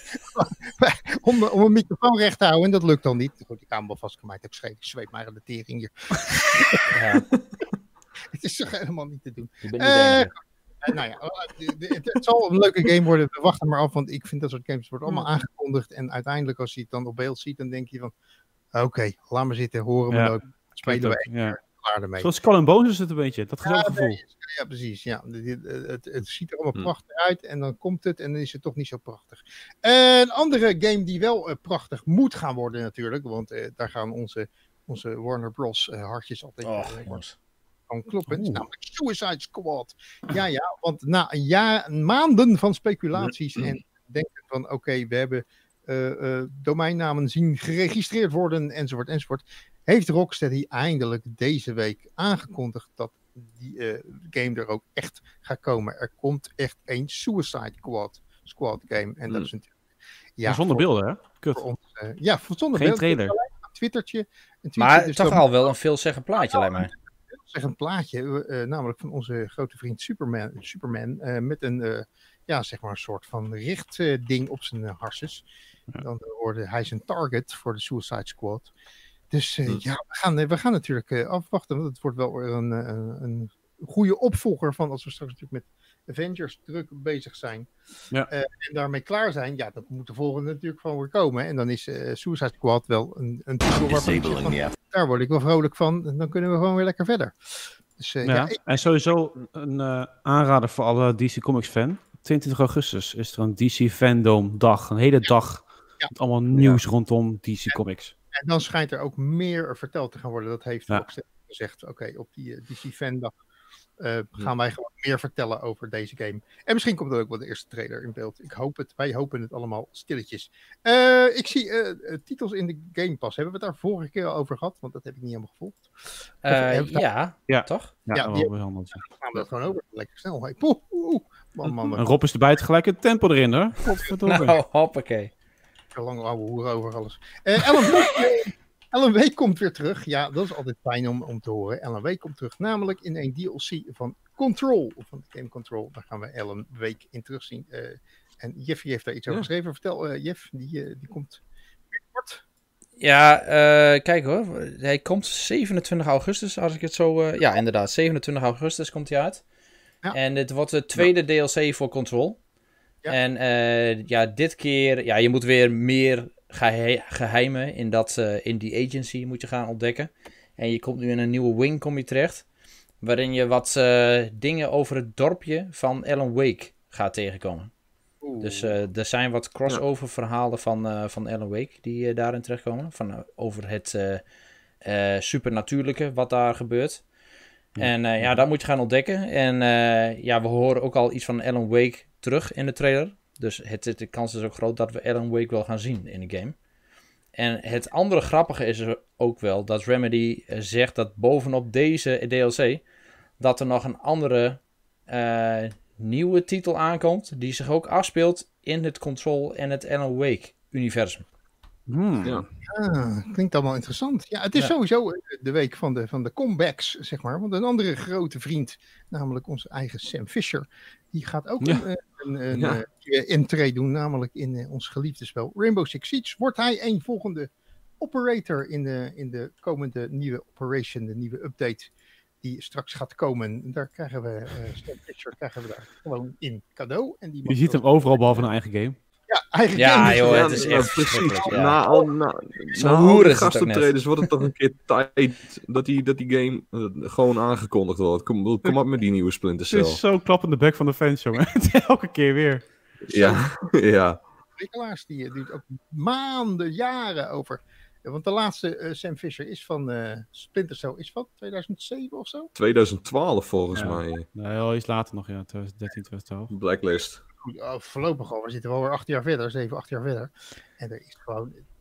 om, om een microfoon recht te houden en dat lukt dan niet. Goed, die kamer wel vastgemaakt heb geschreven. Ik zweep maar aan de tering hier. Ja, Het is toch helemaal niet te doen. je bent niet Eh, de enige. Eh, nou ja, de- de- het, het zal een leuke game worden. We wachten maar af, want ik vind dat soort games worden allemaal aangekondigd. En uiteindelijk, als je het dan op beeld ziet, dan denk je van... Oké, laat maar zitten, horen we Ja. nooit. Spelen we één Ja. keer, klaar ermee. Zoals Skull and Bones is het een beetje. Dat gezellige Ja, gevoel. nee, ja, precies. Ja. Het, het, het, het ziet er allemaal Hm. prachtig uit en dan komt het en dan is het toch niet zo prachtig. Een andere game die wel eh, prachtig moet gaan worden natuurlijk, want eh, daar gaan onze, onze Warner Bros. eh, hartjes altijd Och, eh, jongens. van kloppen. Het is Oeh. namelijk Suicide Squad. Ja, ja, want na een jaar, maanden van speculaties en denken van oké, we hebben eh, eh, domeinnamen zien geregistreerd worden enzovoort enzovoort, heeft Rocksteady eindelijk deze week aangekondigd dat die eh, game er ook echt gaat komen. Er komt echt een Suicide Squad, Squad game. En dat Hmm. is natuurlijk... Ja, zonder voor- beelden, hè? Kut. voor ons, eh, ja, voor zonder Geen beeld. trailer. Alleen maar Een twittertje. Een tweetje, Maar dus toch dan- al wel een veelzeggend plaatje, lijkt mij. zeg een plaatje, eh, namelijk van onze grote vriend Superman, Superman eh, met een, eh, ja, zeg maar een soort van richtding op zijn uh, harses. Ja. Dan worden hij is een target voor de Suicide Squad. Dus eh, Hm. ja, we gaan, eh, we gaan natuurlijk eh, afwachten, want het wordt wel weer een, eh, een, een goede opvolger van als we straks natuurlijk met Avengers druk bezig zijn. Ja. Eh, en daarmee klaar zijn, ja, dat moet de volgende natuurlijk gewoon weer komen. En dan is eh, Suicide Squad wel een, een titel waarvan ik zeg van, daar word ik wel vrolijk van. En dan kunnen we gewoon weer lekker verder. Dus eh, ja, Ja. ik- En sowieso een eh, aanrader voor alle D C Comics fan. tweeëntwintig augustus is er een D C Fandom dag. Een hele dag Ja. met allemaal nieuws rondom D C Comics. En dan schijnt er ook meer verteld te gaan worden. Dat heeft Ja. ook gezegd. Oké, op die uh, D C Fandag uh, gaan wij gewoon meer vertellen over deze game. En misschien komt er ook wel de eerste trailer in beeld. Ik hoop het. Wij hopen het allemaal stilletjes. Uh, ik zie uh, uh, titels in de Game Pass. Hebben we het daar vorige keer al over gehad? Want dat heb ik niet helemaal gevolgd. Uh, hebben we het ja, Ja. toch? Ja, Ja, dat die- wel behandeld. Ja. Dan gaan we dat gewoon over. Lekker snel. Hey, poeh, poeh, poeh. Man, man, En man. Rob is erbij tegelijk het tempo erin, hoor. Godverdomme. Nou, hoppakee. Lang ouwe hoer over alles. Uh, Alan Wake, Alan Wake komt weer terug. Ja, dat is altijd fijn om, om te horen. Alan Wake komt terug, namelijk in een D L C van Control. Of van de game Control. Daar gaan we Alan Wake in terugzien. Uh, en Jeffy heeft daar iets over Ja. geschreven. Vertel, uh, Jeff, die, uh, die komt binnenkort. Ja, uh, kijk hoor. Hij komt zevenentwintig augustus, als ik het zo... Uh, ja, inderdaad. zevenentwintig augustus komt hij uit. Ja. En dit wordt de tweede D L C voor Control. Ja. En uh, ja, dit keer... Ja, je moet weer meer gehe- geheimen in, dat, uh, in die agency moet je gaan ontdekken. En je komt nu in een nieuwe wing kom je terecht. Waarin je wat uh, dingen over het dorpje van Alan Wake gaat tegenkomen. Oeh. Dus uh, er zijn wat crossover verhalen van, uh, van Alan Wake die uh, daarin terechtkomen. Van, uh, over het uh, uh, supernatuurlijke wat daar gebeurt. Ja. En uh, ja, dat moet je gaan ontdekken. En uh, ja, we horen ook al iets van Alan Wake terug in de trailer. Dus het, het, de kans is ook groot dat we Alan Wake wel gaan zien in de game. En het andere grappige is er ook wel dat Remedy uh, zegt dat bovenop deze D L C... dat er nog een andere... Uh, nieuwe titel aankomt, die zich ook afspeelt in het Control en het Alan Wake universum. Hmm. Ja. Ah, klinkt allemaal interessant. Ja, het is Ja. sowieso de week van de, van de comebacks, zeg maar. Want een andere grote vriend, namelijk onze eigen Sam Fisher, die gaat ook Ja. een, een, een Ja. uh, intree doen, namelijk in uh, ons geliefde spel Rainbow Six Siege. Wordt hij een volgende operator in de, in de komende nieuwe operation, de nieuwe update die straks gaat komen. Daar krijgen we uh, Sam Fisher krijgen we daar gewoon in cadeau. En die Je mag ziet hem ook- overal behalve een eigen game. Ja, eigen Ja, game is joh, er. het is nou, echt precies. verschrikkelijk, ja. Na al, na, Zo na al hoer die is het ook gastoptredens wordt het toch een keer tijd dat die, dat die game uh, gewoon aangekondigd wordt. Kom, kom op met die nieuwe Splinter Het Cell. is zo klap in de bek van de fans, jongen. Elke keer weer. Ja, ja. ontwikkelaars. Die uh, duurt ook maanden, jaren over. Ja, want de laatste uh, Sam Fisher is van uh, Splinter Cell is van tweeduizend zeven of zo. twintig twaalf volgens Ja. mij. Nee, al iets later nog, ja. twintig dertien, twintig twaalf. Blacklist. Goed, uh, voorlopig al. We zitten wel weer acht jaar verder, zeven, acht jaar verder. En er is gewoon,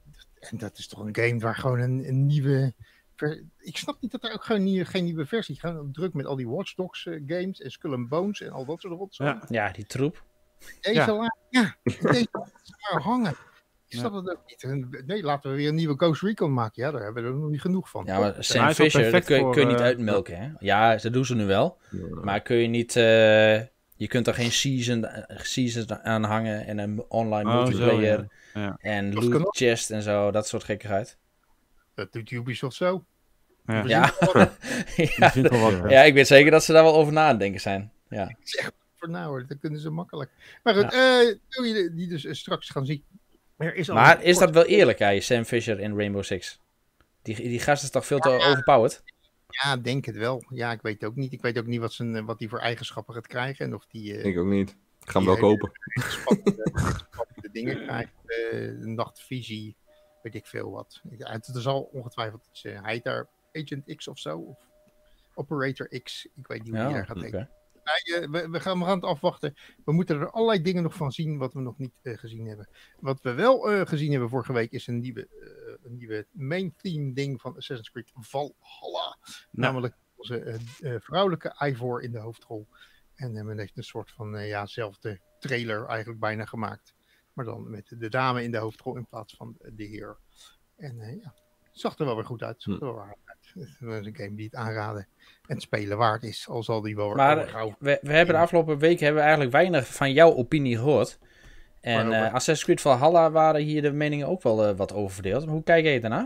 En dat is toch een game waar gewoon een, een nieuwe... ver- Ik snap niet dat er ook gewoon nie- geen nieuwe versie... Gewoon druk met al die Watch Dogs eh, games en Skull and Bones en al dat soort rotzooi. Ja. Ja, die troep. Deze Ja. laat, ja, deze laat maar hangen. Ik snap het ook niet. En Nee, laten we weer een nieuwe Ghost Recon maken. Ja, daar hebben we er nog niet genoeg van. Ja, maar hij Sam is wel Fisher, dat perfect kun, je- voor, kun je niet eh, uitmelken, hè? Ja, dat doen ze nu wel. Maar kun je niet... eh, je kunt er geen season, season aan hangen en een online Oh, zo, multiplayer ja. Ja. en Dat kan ook. loot chest en zo, dat soort gekkigheid. Dat doet Ubisoft zo. Ja. We Ja. zien het wel. Dat ja, vind ik wel wat. ja, ik weet zeker dat ze daar wel over na aan het denken zijn. Ja. Voor nou hoor, dat kunnen ze makkelijk. Maar goed, eh, wil je die dus eh, straks gaan zien. Er is al Maar een is dat kort- wel eerlijk, hè, Sam Fisher in Rainbow Six? Die, die gast is toch veel te overpowered? Ja, denk het wel. Ja, ik weet ook niet. Ik weet ook niet wat, zijn, eh, wat die voor eigenschappen gaat krijgen. En of die eh, Ik ook niet. Ik ga hem wel Die kopen. spannende, spannende dingen krijgt. eh nachtvisie, weet ik veel wat. Ja, het, er zal ongetwijfeld iets... eh, hij heet daar Agent X of zo. Of Operator X. Ik weet niet hoe die Ja, daar gaat oké. heten. Nee, eh, we, we, gaan, we gaan het afwachten. We moeten er allerlei dingen nog van zien wat we nog niet eh, gezien hebben. Wat we wel eh, gezien hebben vorige week is een nieuwe, eh, een nieuwe main theme ding van Assassin's Creed Valhalla. Namelijk onze eh, eh, vrouwelijke Ivor in de hoofdrol. En eh, men heeft een soort van eh, ja, zelfde trailer eigenlijk bijna gemaakt. Maar dan met de dame in de hoofdrol in plaats van de heer. En eh, ja, het zag er wel weer goed uit. Zag er wel aardig uit. Het is een game die het aanraden en het spelen waard is. Al zal die wel Maar wel gauw- we, we hebben de afgelopen weken hebben we eigenlijk weinig van jouw opinie gehoord. En Waarover? eh Assassin's Creed Valhalla waren hier de meningen ook wel eh, wat over verdeeld. Maar hoe kijk jij daarna?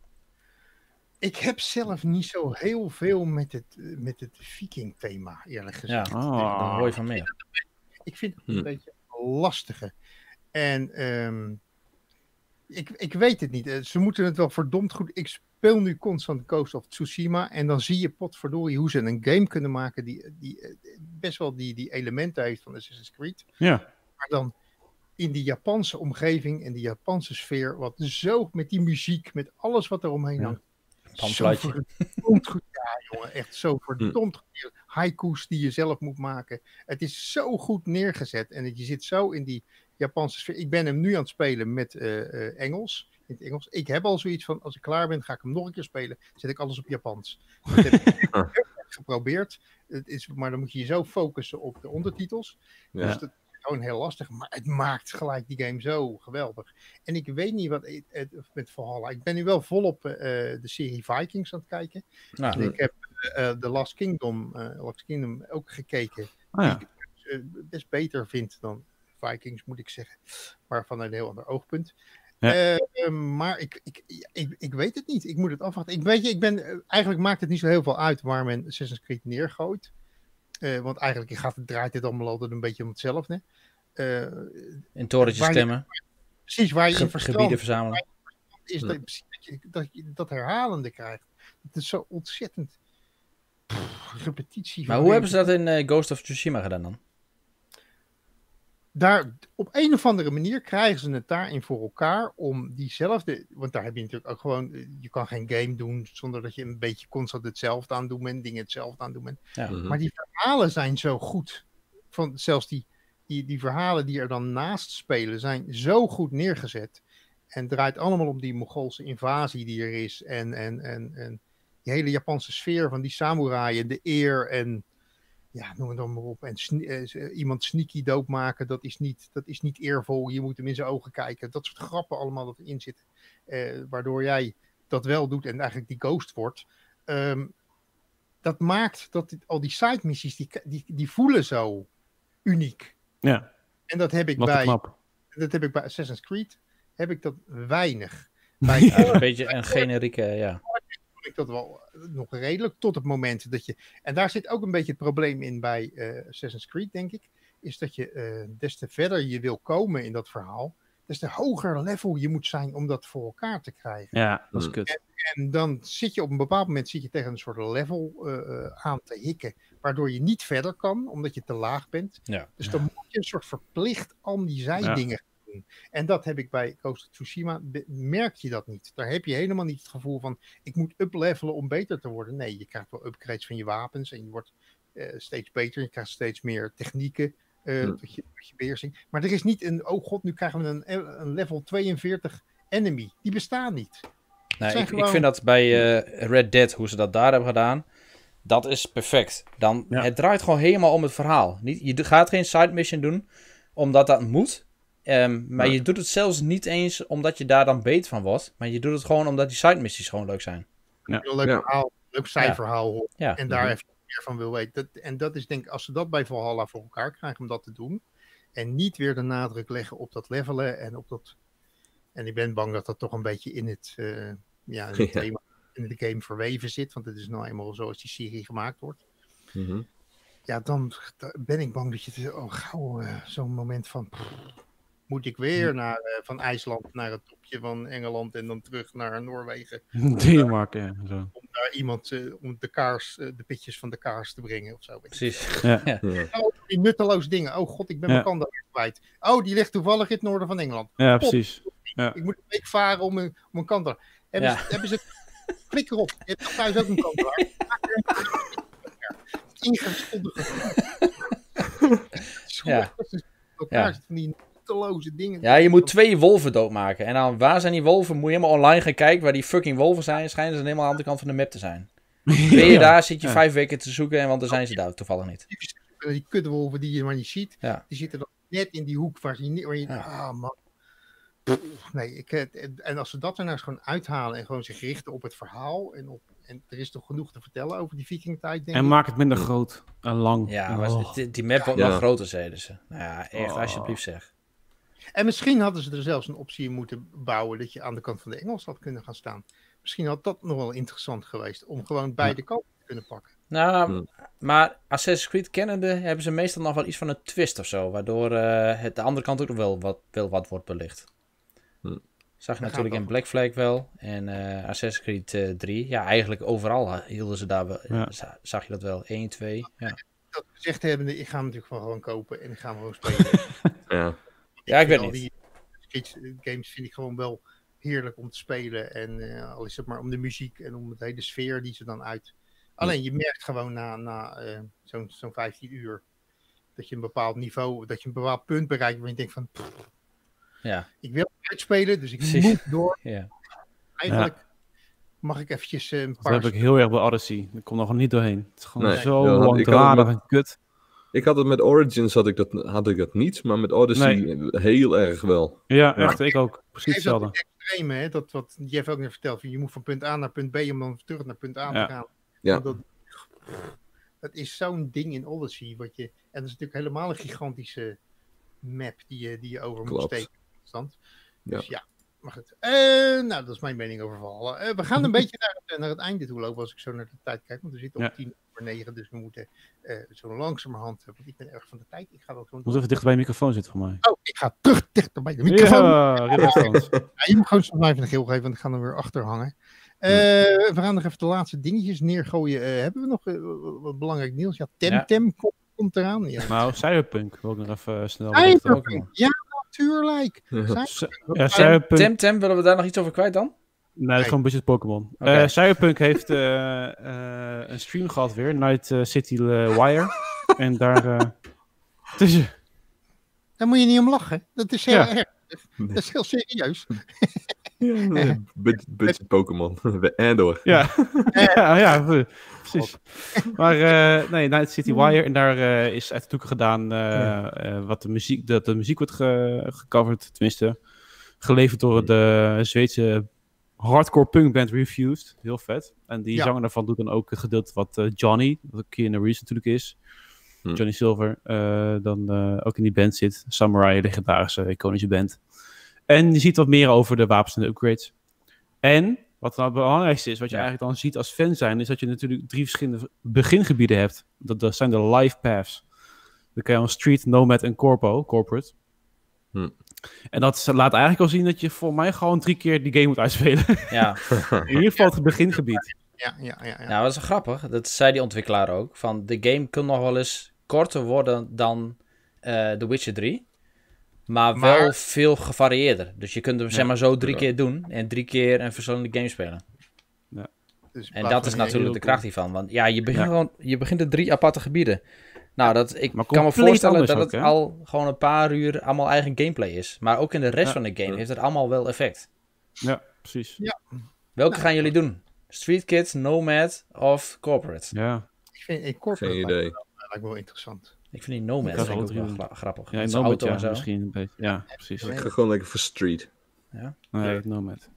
Ik heb zelf niet zo heel veel met het, eh, met het viking thema, eerlijk Ja, gezegd. Oh. dan hoor je van meer. Ik vind het een Hm. beetje lastige. En ehm, ik, ik weet het niet. Eh, Ze moeten het wel verdomd goed. Ik speel nu constant Ghost of Tsushima. En dan zie je potverdorie hoe ze een game kunnen maken die, die eh, best wel die, die elementen heeft van Assassin's Creed. Ja. Maar dan in die Japanse omgeving en die Japanse sfeer. Wat zo met die muziek, met alles wat er omheen Ja. hangt. Panfluitje. Zo verdomd goed. Ja, jongen, echt zo verdomd goed. Haikus die je zelf moet maken. Het is zo goed neergezet. En je zit zo in die Japanse sfeer. Ik ben hem nu aan het spelen met eh, eh, Engels. In het Engels. Ik heb al zoiets van, als ik klaar ben, ga ik hem nog een keer spelen. Zet ik alles op Japans. Dat heb ik heel erg geprobeerd. Het is, maar dan moet je je zo focussen op de ondertitels. Ja. Dus dat is gewoon heel lastig. Maar het maakt gelijk die game zo geweldig. En ik weet niet wat het, het- met Valhalla. Ik ben nu wel volop eh, de serie Vikings aan het kijken. Nou, En ik heb eh The Last Kingdom, eh, Last Kingdom ook gekeken. Oh, ja. Die ik eh, best beter vind dan Vikings, moet ik zeggen. Maar van een heel ander oogpunt. Ja. Eh, eh, maar ik, ik, ja, ik, ik weet het niet. Ik moet het afwachten. Ik weet je, ik ben, eh, eigenlijk maakt het niet zo heel veel uit waar men Assassin's Creed neergooit. Eh, want eigenlijk gaat het, draait het allemaal altijd een beetje om hetzelfde. Eh, in torentjes waar je- stemmen, precies waar je in ge- verstand gebieden verzamelen. is dat, precies dat, je, dat je dat herhalende krijgt. Het is zo ontzettend pff, repetitie. Maar van hoe hebben ze dingen. dat in eh, Ghost of Tsushima gedaan dan? Daar, op een of andere manier krijgen ze het daarin voor elkaar om diezelfde, want daar heb je natuurlijk ook gewoon, eh, je kan geen game doen zonder dat je een beetje constant hetzelfde aan doen bent, dingen hetzelfde aan doen bent. Ja. Mhm. Maar die verhalen zijn zo goed. Van, zelfs die, die, die verhalen die er dan naast spelen zijn zo goed neergezet. En het draait allemaal om die Mongoolse invasie die er is. En, en, en, en die hele Japanse sfeer van die samuraiën, de eer en ja, noem het dan maar op. En sne- eh, iemand sneaky doodmaken, dat is, niet, dat is niet eervol. Je moet hem in zijn ogen kijken. Dat soort grappen allemaal dat erin zitten. Eh, waardoor jij dat wel doet en eigenlijk die ghost wordt. Ehm, dat maakt dat dit- al die side missies, die, die, die voelen zo uniek. Ja, En dat heb ik wat te bij, knap. dat heb ik bij Assassin's Creed, heb ik dat weinig. Bij Ja, dat is een beetje een generieke, ja. vond ik dat wel nog redelijk tot het moment dat je... En daar zit ook een beetje het probleem in bij eh, Assassin's Creed, denk ik. Is dat je eh, des te verder je wil komen in dat verhaal, des te hoger level je moet zijn om dat voor elkaar te krijgen. Ja, dat is Mm. kut. En dan zit je op een bepaald moment zit je tegen een soort level eh, eh, aan te hikken, waardoor je niet verder kan, omdat je te laag bent. Ja. Dus dan moet je een soort verplicht al die zijdingen doen. En dat heb ik bij Ghost of Tsushima, be- merk je dat niet. Daar heb je helemaal niet het gevoel van, ik moet uplevelen om beter te worden. Nee, je krijgt wel upgrades van je wapens en je wordt eh, steeds beter. Je krijgt steeds meer technieken eh Hm. tot je, tot je beheersing. Maar er is niet een, oh god, nu krijgen we een, een level tweeënveertig enemy. Die bestaan niet. Nee, zijn ik, gewoon- ik vind dat bij eh, Red Dead, hoe ze dat daar hebben gedaan, dat is perfect. Dan, Ja. Het draait gewoon helemaal om het verhaal. Niet, je gaat geen side mission doen, omdat dat moet. Ehm, maar Ja. je doet het zelfs niet eens omdat je daar dan beter van wordt. Maar je doet het gewoon omdat die side missies gewoon leuk zijn. Een leuk Ja. verhaal, leuk zijverhaal horen. Ja. En daar Mhm. even meer van wil weten. Dat, en dat is denk ik, als ze dat bij Valhalla voor elkaar krijgen om dat te doen. En niet weer de nadruk leggen op dat levelen en op dat... En ik ben bang dat dat toch een beetje in het, eh, ja, in het Ja. thema, in de game verweven zit. Want het is nou eenmaal zoals die serie gemaakt wordt. Mhm. Ja, dan ben ik bang dat je het, oh, gauw eh, zo'n moment van... pff, moet ik weer naar, eh, van IJsland naar het topje van Engeland en dan terug naar Noorwegen. Denemarken, ja. Zo. Om daar iemand, eh, om de kaars, eh, de pitjes van de kaars te brengen of zo. Weet je. Precies. Ja. Oh, die nutteloze dingen. Oh god, ik ben Ja. mijn kanda weer kwijt. Oh, die ligt toevallig in het noorden van Engeland. Ja, precies. Ja. Ik moet een week varen om een, om een kanda. Hebben, Ja. ze, hebben ze... Klik erop. Je hebt toch thuis ook een kanda. Ingeschonden. Ja. Elkaar Ja. zit van die nutteloze dingen. Ja, je moet twee wolven doodmaken. En dan, waar zijn die wolven? Moet je helemaal online gaan kijken waar die fucking wolven zijn. Schijnen ze helemaal aan de andere kant van de map te zijn. Ben je Ja. daar, zit je Ja. vijf weken te zoeken, en want dan zijn ze daar toevallig niet. Die kutwolven die je maar niet ziet. Ja. Die zitten dan net in die hoek waar je niet... Waar je, Ja. Ah, man. Pff, nee, ik, eh, en als ze dat er nou eens gewoon uithalen en gewoon zich richten op het verhaal. En, op, en er is toch genoeg te vertellen over die vikingtijd, denk En ik. maak het minder groot en lang. Ja, maar Oh. die, die map wordt Ja. nog groter, zeiden ze. Nou ja, echt, Oh. alsjeblieft zeg. En misschien hadden ze er zelfs een optie in moeten bouwen dat je aan de kant van de Engels had kunnen gaan staan. Misschien had dat nog wel interessant geweest om gewoon beide kanten te kunnen pakken. Nou, Hmm. maar Assassin's Creed kennende hebben ze meestal nog wel iets van een twist of zo. Waardoor eh, het de andere kant ook nog wel wat, wel wat wordt belicht. Hmm. Zag je Daar natuurlijk gaat in Black Flag wel. En eh, Assassin's Creed eh, drie. Ja, eigenlijk overal hielden ze daar wel. Ja. za- Zag je dat wel? één, twee. Ja, Dat gezegd hebbende, ik ga hem natuurlijk gewoon kopen en ik ga hem gewoon spelen. Ja. ja ik weet Al niet. die Creed games vind ik gewoon wel heerlijk om te spelen. En eh, al is het maar om de muziek en om de hele sfeer die ze dan uit. Alleen je merkt gewoon na, na eh, zo'n zo'n vijftien uur dat je een bepaald niveau, dat je een bepaald punt bereikt waar je denkt van pff, Ja, ik wil uitspelen, dus ik Precies. moet door. ja. Eigenlijk mag ik eventjes eh, een Dat paar... heb ik heel erg bij Odyssey. Ik kom nog niet doorheen. Het is gewoon Nee, zo ja, dat- ik had het langdradig met- en kut. Ik had het met Origins had ik dat, had ik dat niet, maar met Odyssey heel erg wel. Ja, echt. Ik ook. Precies Geef dat hetzelfde. extreme, hè? Dat wat Jeff ook net vertelt. van Je moet van punt A naar punt B om dan terug naar punt A Ja. te gaan. Ja. Dat, dat is zo'n ding in Odyssey. Wat je, en dat is natuurlijk helemaal een gigantische map die je, die je over moet Klopt. steken. Stand. Ja. Dus ja, maar goed. Eh, nou, dat is mijn mening over Valhalla. Eh, we gaan een beetje naar het, naar het einde toe lopen als ik zo naar de tijd kijk. Want we zitten op Ja. tien over negen, dus we moeten eh, zo langzamerhand... Want ik ben erg van de tijd. Ik ga dat gewoon Moet even dichter bij de microfoon zitten voor mij. Oh, ik ga terug dichter bij de microfoon. Ja, ridderstand. Ja, je moet gewoon soms even een geel geven, want ik ga er weer achter hangen. Eh, we gaan nog even de laatste dingetjes neergooien. Eh, hebben we nog eh, wat belangrijk nieuws? Ja, Temtem komt, komt eraan. Ja. Nou, Cyberpunk wil ik nog even eh, snel Cyberpunk. berichten. Ja, natuurlijk. C- Ja, Cyberpunk. Temtem, willen we daar nog iets over kwijt dan? Nee, dat is gewoon een beetje Pokémon. Oké. Eh, Cyberpunk heeft eh, eh, een stream gehad weer, Night eh, City eh, Wire. En daar... eh tussen... Daar moet je niet om lachen. Dat is heel Ja. erg. Dat is heel serieus. Beetje beetje Pokémon. En door. Ja, ja, ja, eh, precies. Maar eh, nee, Night City Wire. En daar eh, is uit de doeken gedaan eh, eh, wat de muziek, dat de muziek wordt ge- gecoverd. Tenminste, geleverd door de Zweedse hardcore punkband Refused. Heel vet. En die Ja. zanger daarvan doet dan ook het gedeelte wat eh, Johnny, wat ook Keanu Reeves natuurlijk is. Hm. Johnny Silver, eh, dan eh, ook in die band zit. Samurai, legendarische, iconische band. En je ziet wat meer over de wapens en de upgrades. En, wat nou het belangrijkste is, wat je Ja. eigenlijk dan ziet als fan zijn, is dat je natuurlijk drie verschillende begingebieden hebt. Dat, dat zijn de life paths. Dan kan je een street, nomad en corpo, corporate. Hm. En dat laat eigenlijk al zien dat je voor mij gewoon drie keer die game moet uitspelen. Ja. In ieder geval het begingebied. Ja, ja, ja. ja. Nou, dat is wel grappig. Dat zei die ontwikkelaar ook. Van de game kan nog wel eens korter worden dan eh The Witcher drie. Maar wel Maar- veel gevarieerder. Dus je kunt hem zeg maar zo drie Ja. keer doen. En drie keer een verschillende game spelen. Dus in En plaats dat van is een- natuurlijk de kracht hiervan. Want ja, je begint Ja. gewoon... Je begint in drie aparte gebieden. Nou, dat, ik Maar kan me compleet voorstellen anders dat ook, het hè? al gewoon een paar uur allemaal eigen gameplay is. Maar ook in de rest Ja. van de game Ja. heeft het allemaal wel effect. Ja, precies. Welke gaan jullie doen? Street Kids, Nomad of Corporate? Ja, Ik vind ik corporate Geen lijkt me idee. wel- lijkt me wel interessant. Ik vind die Nomad Dat is vind ik ook wel wel drie- gra- grappig. ja Met in zijn Nomad, auto ja, en zo. misschien een beetje. Ja, precies. Ik ga gewoon lekker voor Street. Nee, Nomad.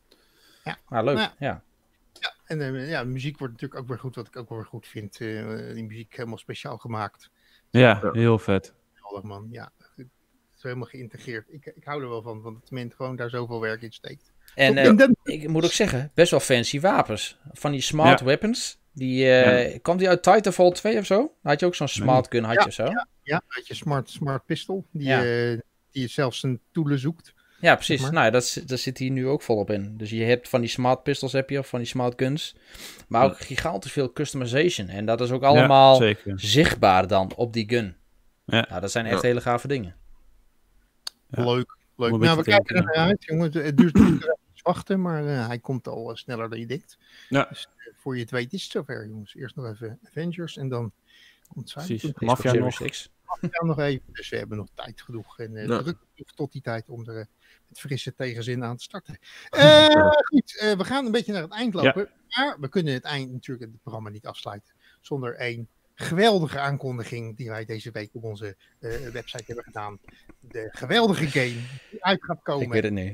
Maar leuk, Nou ja. Ja, en eh, ja, de muziek wordt natuurlijk ook weer goed, wat ik ook wel weer goed vind. eh, die muziek helemaal speciaal gemaakt. Ja, Ja. heel vet. Geweldig, man. Ja, het is helemaal geïntegreerd. Ik, ik hou er wel van, want het mint gewoon daar zoveel werk in steekt. En Tot- eh, dan- ik moet ook zeggen, best wel fancy wapens. Van die smart Ja. weapons. Die, eh, Kwam die uit Titanfall twee of zo? Had je ook zo'n smart gun, had je Ja, of zo? Ja, Ja, had je smart, smart pistol, die, Ja. eh, die zelfs zijn toelen zoekt. precies. Zeg maar. Nou, ja, dat, is- dat zit hier nu ook volop in. Dus je hebt van die smart pistols heb je, of van die smart guns. Maar ook gigantisch veel customization. En dat is ook allemaal Ja, zeker. zichtbaar dan op die gun. Ja. Nou, dat zijn echt Ja. hele gave dingen. Ja. Leuk, leuk. Om een Nou, we beetje te kijken er denken. naar uit, jongen. Het duurt natuurlijk even wachten, maar eh, hij komt al eh, sneller dan je denkt. Ja. Dus eh, voor je het weet is het zover, jongens. Eerst nog even Avengers en dan komt Precies. Cyberpunk Mafia Series nog. X. Ja, nog even. Dus we hebben nog tijd genoeg en eh Ja. druk genoeg tot die tijd om er eh, met frisse tegenzin aan te starten. Eh, goed, eh, we gaan een beetje naar het eind lopen. Maar we kunnen het eind natuurlijk het programma niet afsluiten zonder één geweldige aankondiging die wij deze week op onze eh, website hebben gedaan. De geweldige game die uit gaat Ik komen. weet het niet.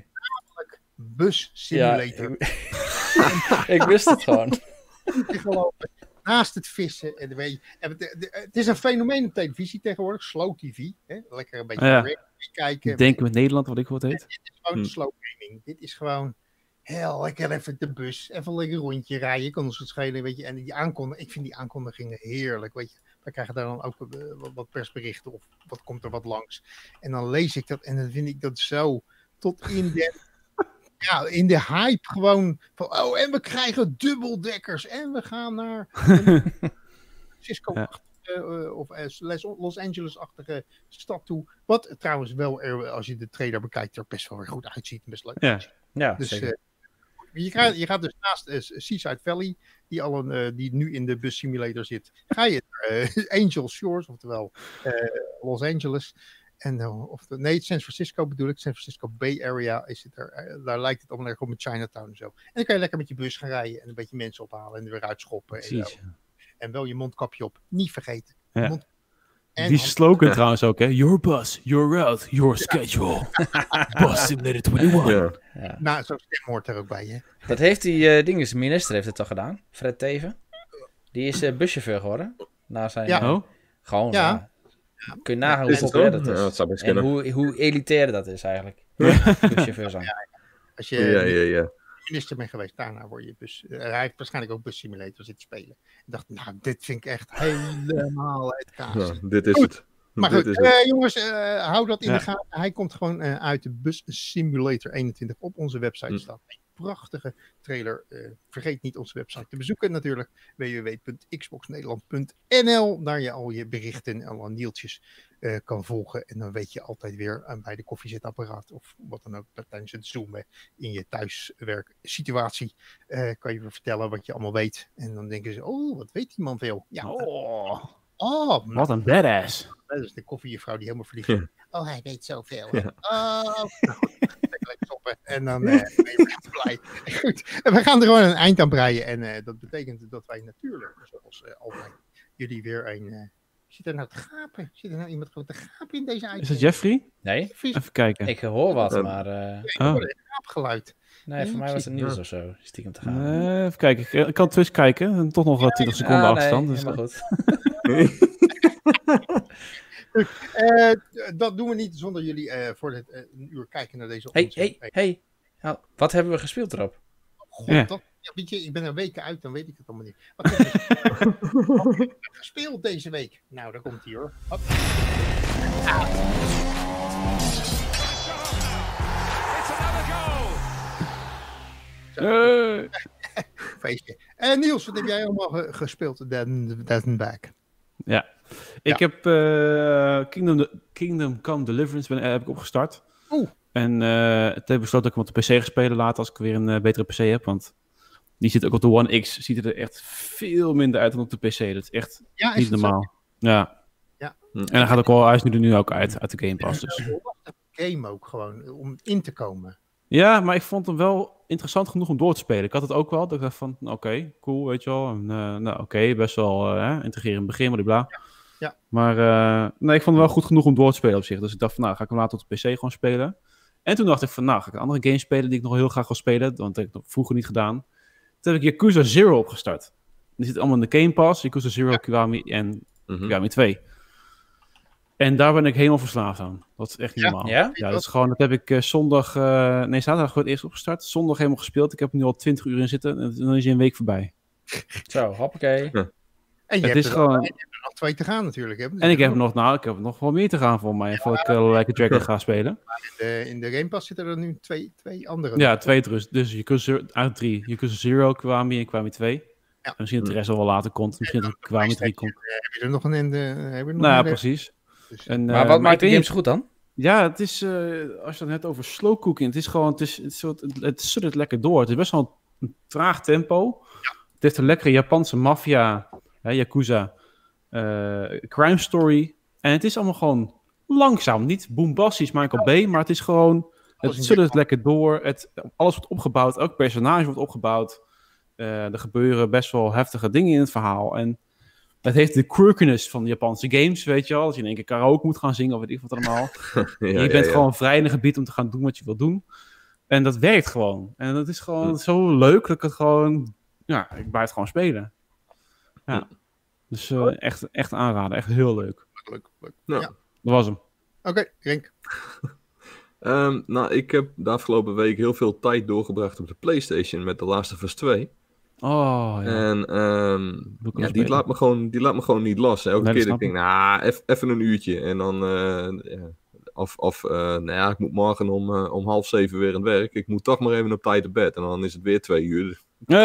Bus Ja, Simulator. ik, ik wist het gewoon. Te geloven. Naast het vissen. En de, weet je- en het, de- het is een fenomeen op televisie tegenwoordig. Slow T V. Hè? Lekker een beetje Ja. reality kijken. Denken met Nederland, wat ik wat heet. Dit is gewoon Hm. slow gaming. Dit is gewoon heel lekker even de bus. Even lekker een rondje rijden. Kan ons het schelen. Weet je. En die aankondiging, ik vind die aankondigingen heerlijk. Weet je. We krijgen daar dan ook eh, wat, wat persberichten. Of wat komt er wat langs. En dan lees ik dat. En dan vind ik dat zo tot in de... Ja, in de hype gewoon van, oh, en we krijgen dubbeldekkers en we gaan naar Cisco Ja. uh, of uh, Los Angeles-achtige stad toe. Wat trouwens wel, er, als je de trailer bekijkt, er best wel weer goed uitziet en best leuk Ja. uitziet. Ja, Dus zeker. uh, je, gaat, je gaat dus naast uh, Seaside Valley, die, al een, uh, die nu in de bus simulator zit, ga je naar uh, Angel Shores, oftewel uh, Los Angeles. En, uh, of de, nee, San Francisco bedoel ik. San Francisco Bay Area is het er. Uh, daar lijkt het allemaal erg op met Chinatown en zo. En dan kan je lekker met je bus gaan rijden en een beetje mensen ophalen en er weer uitschoppen. En, Precies. uh, en wel je mondkapje op. Niet vergeten. Ja. Mond... En Die hand- slogan trouwens ook, hè. Your bus, your route, your schedule. Bus Simulator eenenentwintig. Ja. Ja. Nou, zo'n stem hoort er ook bij, hè? Dat heeft die uh, dinges, minister heeft het toch gedaan? Fred Teven. Die is uh, buschauffeur geworden. Na zijn, Ja. uh, Oh? Gewoon, Ja. ja. Kun je nagaan Is hoe het populair zo? dat is. Ja, dat zou best en kunnen. hoe, hoe elitair dat is eigenlijk. Buschauffeur zijn. Als je Ja, ja, ja. minister bent geweest, daarna word je bus... Uh, hij heeft waarschijnlijk ook bus simulator zitten spelen. Ik dacht, nou, dit vind ik echt helemaal het kaas. Ja, dit is Goed. het. Maar Dit goed, is het. eh, jongens, eh, hou dat in Ja. de gaten. Hij komt gewoon eh, uit de Bus Simulator eenentwintig op onze website Hm. staat. Een prachtige trailer. Eh, vergeet niet onze website te bezoeken natuurlijk. w w w punt xbox nederland punt n l Daar je al je berichten en alle nieltjes eh, kan volgen. En dan weet je altijd weer uh, bij de koffiezetapparaat of wat dan ook tijdens het zoomen in je thuiswerksituatie. Uh, kan je weer vertellen wat je allemaal weet. En dan denken ze, oh, wat weet die man veel. Ja, Oh, oh, nou, wat een badass. dat is de koffiejuffrouw die helemaal verliefd is. Ja. Oh, hij weet zoveel. Ja. Oh, nou, lekker stoppen. En dan eh, ben je echt blij. Goed, en we gaan er gewoon een eind aan breien. En uh, dat betekent dat wij natuurlijk, zoals uh, altijd, jullie weer een... Uh, zit er nou te gapen? Zit er nou iemand gewoon te gapen in deze uitzending? Is dat Jeffrey? Nee, Vies, Even kijken. ik hoor wat, Ja. maar... uh, ik Oh. hoor een gaapgeluid. nee, voor mij was het Niels Ja. of zo. Stiekem te gaan. Eh, even kijken. Ik, ik kan Twitch kijken. En toch nog uh, twintig seconden Ah, nee, afstand. Dus, helemaal goed. Uh, dat doen we niet zonder jullie uh, voor het, uh, een uur kijken naar deze Hey, onzin. hey, hey. Nou, wat hebben we gespeeld erop? God, Ja. dat, ja, weet je, ik ben er weken uit, dan weet ik het allemaal niet. Wat heb je wat heb je gespeeld deze week? Nou, daar komt hij hoor. Hop. Eh, Feestje. En Niels, wat heb jij allemaal ge- gespeeld? Dead Back. ja. Ik heb uh, Kingdom, de, Kingdom Come Deliverance ben, uh, heb ik opgestart. Oeh. En uh, het heb besloten dat ik hem op de P C ga spelen later als ik weer een uh, betere P C heb. Want die zit ook op de One X. Ziet er echt veel minder uit dan op de P C. Dat is echt Ja, is niet het normaal. Ja. Ja. En dan gaat ook al, hij is nu er nu ook uit, uit de Game Pass. Dus. Een lastige game ook gewoon, om in te komen. Ja, maar ik vond hem wel interessant genoeg om door te spelen. Ik had het ook wel. Dat ik dacht van, oké, okay, cool, weet je wel. En, uh, nou, oké, okay, best wel uh, integreren in het begin, blablabla. Ja. Ja. Maar uh, nee, ik vond hem wel goed genoeg om door te spelen op zich. Dus ik dacht van, nou, ga ik hem later op de P C gewoon spelen. En toen dacht ik van, nou, ga ik een andere game spelen die ik nog heel graag wil spelen. Want dat heb ik nog vroeger niet gedaan. Toen heb ik Yakuza Zero opgestart. Die zit allemaal in de Game Pass. Yakuza Zero, ja. Kiwami en mm-hmm. Kiwami twee. En daar ben ik helemaal verslaafd aan. Dat is echt niet ja? normaal. Ja? Ja, dat is gewoon, dat heb ik uh, zondag, uh, nee, zaterdag voor het eerst opgestart. Zondag helemaal gespeeld. Ik heb er nu al twintig uur in zitten. En dan is hij een week voorbij. Zo, hoppakee. Ja. En je het hebt is er gewoon... nog, je hebt er nog twee te gaan natuurlijk. Hè? Dus en ik heb, nog, nou, ik heb nog wel meer te gaan voor mij. Ja, voor ik uh, Like a Dragon ga spelen. In de, in de Game Pass zitten er nu twee, twee andere. Ja, twee dus. Dus Yakuza uit drie. Yakuza Zero, Kiwami en Kiwami twee. Ja. En misschien dat de rest al wel later komt. Misschien dat Kiwami drie komt. Heb je er nog een in de... Heb je er nog nou ja, de... precies. Dus, en, uh, maar wat maakt de game zo goed dan? Ja, het is, uh, als je het net over slow cooking, het is gewoon, het is, het is, het, het suddert lekker door. Het is best wel een traag tempo. Ja. Het heeft een lekkere Japanse maffia, hè, Yakuza, uh, crime story. En het is allemaal gewoon langzaam, niet boombastisch Michael Bay, maar het is gewoon, het suddert lekker door. Het, alles wordt opgebouwd, elk personage wordt opgebouwd. Uh, er gebeuren best wel heftige dingen in het verhaal. En het heeft de quirkiness van de Japanse games, weet je wel. Als je in één keer karaoke moet gaan zingen of weet ik wat allemaal. ja, je bent ja, gewoon ja. vrij in een gebied om te gaan doen wat je wil doen. En dat werkt gewoon. En dat is gewoon hm. zo leuk dat ik het gewoon... Ja, ik blijf het gewoon spelen. Ja. Hm. Dus uh, echt, echt aanraden. Echt heel leuk. Leuk, leuk. Ja. Ja. Dat was hem. Oké, okay, Rink. um, nou, ik heb de afgelopen week heel veel tijd doorgebracht op de PlayStation met The Last of Us twee. Oh, ja. En um, ja, die, laat me gewoon, die laat me gewoon niet los. Elke nee, keer dat ik denk, nou, even een uurtje. En dan, uh, ja, of, of uh, nou ja, ik moet morgen om, uh, om half zeven weer aan het werk. Ik moet toch maar even op tijd op bed. En dan is het weer twee uur.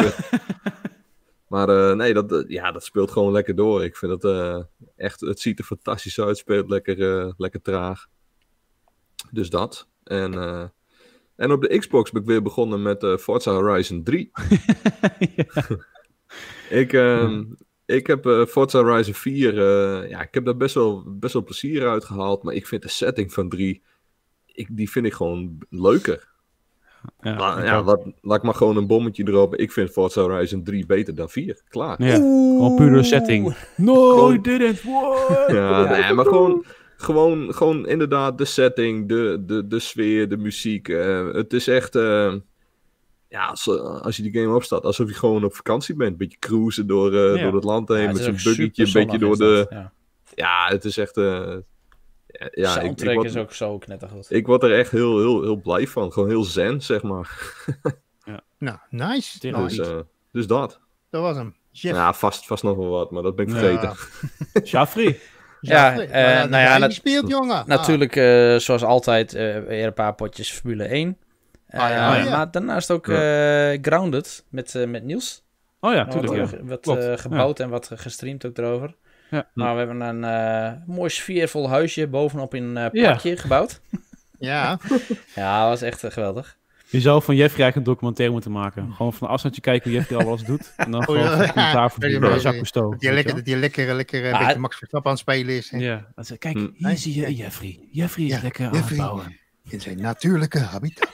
maar uh, nee, dat, uh, ja, dat speelt gewoon lekker door. Ik vind het uh, echt, het ziet er fantastisch uit. Speelt lekker, uh, lekker traag. Dus dat. En... Uh, En op de Xbox ben ik weer begonnen met uh, Forza Horizon drie. ja. ik, uh, ik heb uh, Forza Horizon vier... Uh, ja, ik heb daar best wel, best wel plezier uit gehaald. Maar ik vind de setting van drie... Ik, die vind ik gewoon leuker. Ja, La, ja, laat, laat ik maar gewoon een bommetje erop. Ik vind Forza Horizon drie beter dan vier. Klaar. Ja, gewoon pure setting. No, gewoon, you didn't. What? Ja, nee, maar gewoon... Gewoon, gewoon inderdaad de setting, de, de, de sfeer, de muziek. Uh, het is echt, uh, ja, als, als je die game opstart, alsof je gewoon op vakantie bent. Een beetje cruisen door, uh, ja. door het land heen, ja, met zo'n buggytje, een beetje door de... Ja. ja, het is echt... Uh, ja, soundtrack ik, ik word, is ook zo knettergoed. Ik word er echt heel, heel, heel blij van. Gewoon heel zen, zeg maar. ja. Nou, nice. Dus, nice. Uh, dus dat. Dat was hem. Jeff. Ja, vast, vast nog wel wat, maar dat ben ik vergeten. Ja. Jaffrey. Ja, ja, uh, uh, nou ja, nat- speelt, jongen. natuurlijk uh, zoals altijd uh, weer een paar potjes Formule één. Uh, ah, ja, ja. Maar daarnaast ook uh, Grounded met, uh, met Niels. Oh ja, tuurlijk. Wat, Ja. wat uh, gebouwd ja. en wat gestreamd ook erover. Ja. Maar we hebben een uh, mooi sfeervol huisje bovenop in een uh, parkje ja. gebouwd. ja. Ja, dat was echt uh, geweldig. Je zou van Jeffrey eigenlijk een documentaire moeten maken. Gewoon van een afstandje kijken hoe Jeffrey al alles doet. En dan gewoon oh, ja. commentaar verdienen bij Jacques Cousteau. Dat die lekker, die lekker, lekker een beetje Max Verstappen aan het spelen is. Hè? Ja, also, kijk, hm. hier zie je Jeffrey. Jeffrey is ja, lekker aan het bouwen. In zijn natuurlijke habitat.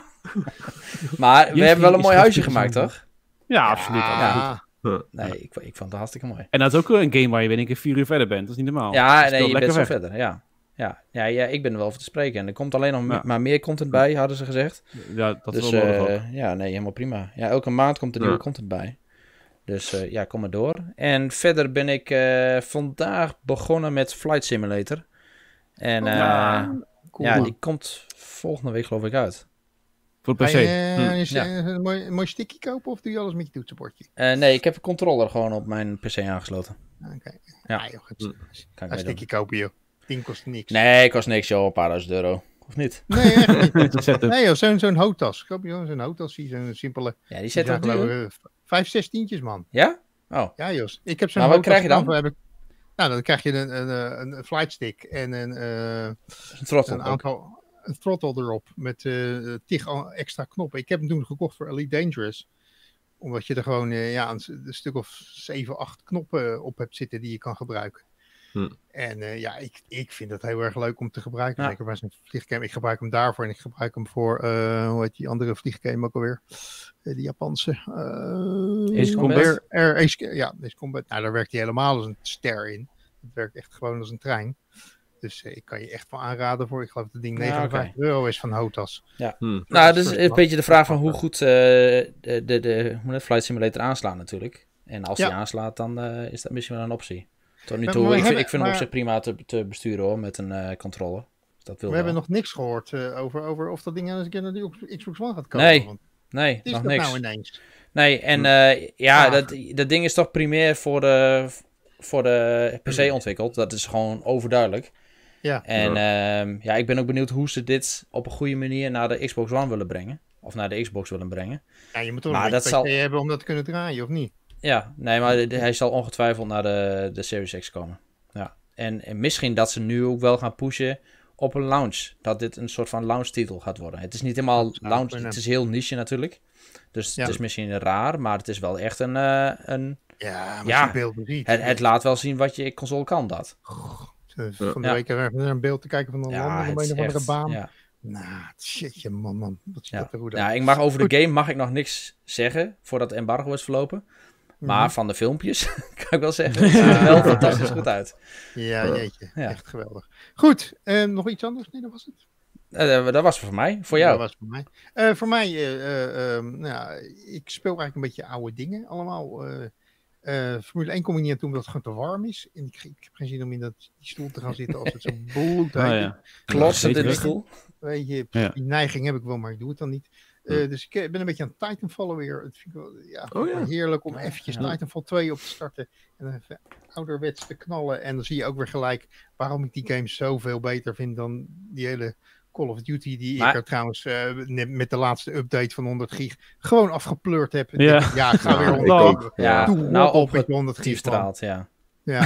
Maar Jeffrey we hebben wel een mooi huisje gemaakt, toch? Ja, ja absoluut. Ja. Absoluut. Nee, ik, ik vond het hartstikke mooi. En dat is ook een game waar je weer een keer vier uur verder bent. Dat is niet normaal. Ja, nee, je bent zo verder, ja. Ja, ja, ja, ik ben er wel over te spreken. En er komt alleen nog ja. maar meer content bij, hadden ze gezegd. Ja, dat is dus, wel nodig uh, ook. Ja, nee, helemaal prima. Ja, elke maand komt er nieuwe ja. content bij. Dus uh, ja, kom maar door. En verder ben ik uh, vandaag begonnen met Flight Simulator. En uh, ja, cool. ja, die komt volgende week geloof ik uit. Voor de P C? Uh, hm. Is ja. een mooi, mooi sticky kopen of doe je alles met je toetsenbordje? Uh, nee, ik heb een controller gewoon op mijn P C aangesloten. Oké. Okay. Ja. Ah, joh, het, kan een sticky kopen, joh. tien kost niks. Nee, kost niks, joh. Een paar duizend euro. Of niet? Nee, echt niet. nee, joh, zo'n, zo'n houttas. Koop je zo'n houttas, zo'n simpele. Ja, die zet er duur. Vijf, zes tientjes, man. Ja? Oh. Ja, Jos. Ik heb zo'n maar wat krijg je dan? Heb ik, nou, dan krijg je een, een, een, een flight stick en een, uh, een throttle. Een aantal, een throttle erop met uh, tig extra knoppen. Ik heb hem toen gekocht voor Elite Dangerous. Omdat je er gewoon uh, ja, een, een stuk of zeven, acht knoppen op hebt zitten die je kan gebruiken. Hm. En uh, ja, ik, ik vind het heel erg leuk om te gebruiken. Ja. Zeker bij zo'n vliegcam. Ik gebruik hem daarvoor en ik gebruik hem voor, uh, hoe heet die andere vliegcam ook alweer? Uh, die Japanse. Uh, Ace Combat? Air, Ace, ja, Ace Combat. Nou, daar werkt hij helemaal als een ster in. Het werkt echt gewoon als een trein. Dus uh, ik kan je echt wel aanraden voor, ik geloof dat het ding negenenvijftig ja, okay. euro is van Hotas. Ja. Hmm. Nou, dus een beetje de vraag van hoe goed uh, de, de, de hoe het Flight Simulator aanslaat natuurlijk. En als ja. die aanslaat, dan uh, is dat misschien wel een optie. Tot nu maar, toe, maar ik, vind, hebben, ik vind maar, hem op zich prima te, te besturen hoor, met een uh, controller. Dus dat wil we wel. hebben nog niks gehoord uh, over, over of dat ding eens een keer naar de Xbox One gaat komen. Nee, want nee, is nog dat niks. nou ineens? Nee, en uh, ja, dat, dat ding is toch primair voor de, voor de P C ontwikkeld. Dat is gewoon overduidelijk. Ja. En ja. Uh, ja, ik ben ook benieuwd hoe ze dit op een goede manier naar de Xbox One willen brengen. Of naar de Xbox willen brengen. Ja, je moet toch maar een dat beetje P C zal... hebben om dat te kunnen draaien, of niet? Ja, nee, maar de, hij zal ongetwijfeld naar de, de Series X komen. Ja. En, en misschien dat ze nu ook wel gaan pushen op een launch. Dat dit een soort van launch titel gaat worden. Het is niet helemaal launch, het is heel niche natuurlijk. Dus ja. Het is misschien raar, maar het is wel echt een... Uh, een ja, maar ja, beeld niet. Het, het laat wel zien wat je console kan, dat. Van de ja. week hebben we een beeld te kijken van een ja, land, of een of andere baan. Ja. Nou, shitje, man, man. Wat ja. dat er goed ja, ik mag over de game mag ik nog niks zeggen, voordat de embargo is verlopen. Maar mm-hmm. van de filmpjes, kan ik wel zeggen, het ziet er wel fantastisch goed uit. Ja, jeetje. Ja. Echt geweldig. Goed, uh, nog iets anders? Nee, dat was het. Uh, dat was voor mij. Voor jou? Dat was voor mij. Uh, voor mij, uh, uh, uh, nou, ik speel eigenlijk een beetje oude dingen allemaal. Uh, Uh, Formule één kom je niet aan toe omdat het gewoon te warm is. En ik, ik heb geen zin om in dat, die stoel te gaan zitten als het zo bloedheet is. Oh, ja. Klotsend in de stoel. Weet je, ja. Die neiging heb ik wel, maar ik doe het dan niet. Uh, dus ik ben een beetje aan Titanfall weer. Het vind ik wel, ja, oh, ja. heerlijk om eventjes ja. Titanfall twee op te starten. En dan even ouderwets te knallen. En dan zie je ook weer gelijk waarom ik die games zoveel beter vind dan die hele Call of Duty, die maar... ik er trouwens uh, met de laatste update van honderd gig gewoon afgepleurd heb. Ja, ja ik ga weer honderd honderd gig. Ja, Doe nou op met honderd gig straalt, ja. Ja,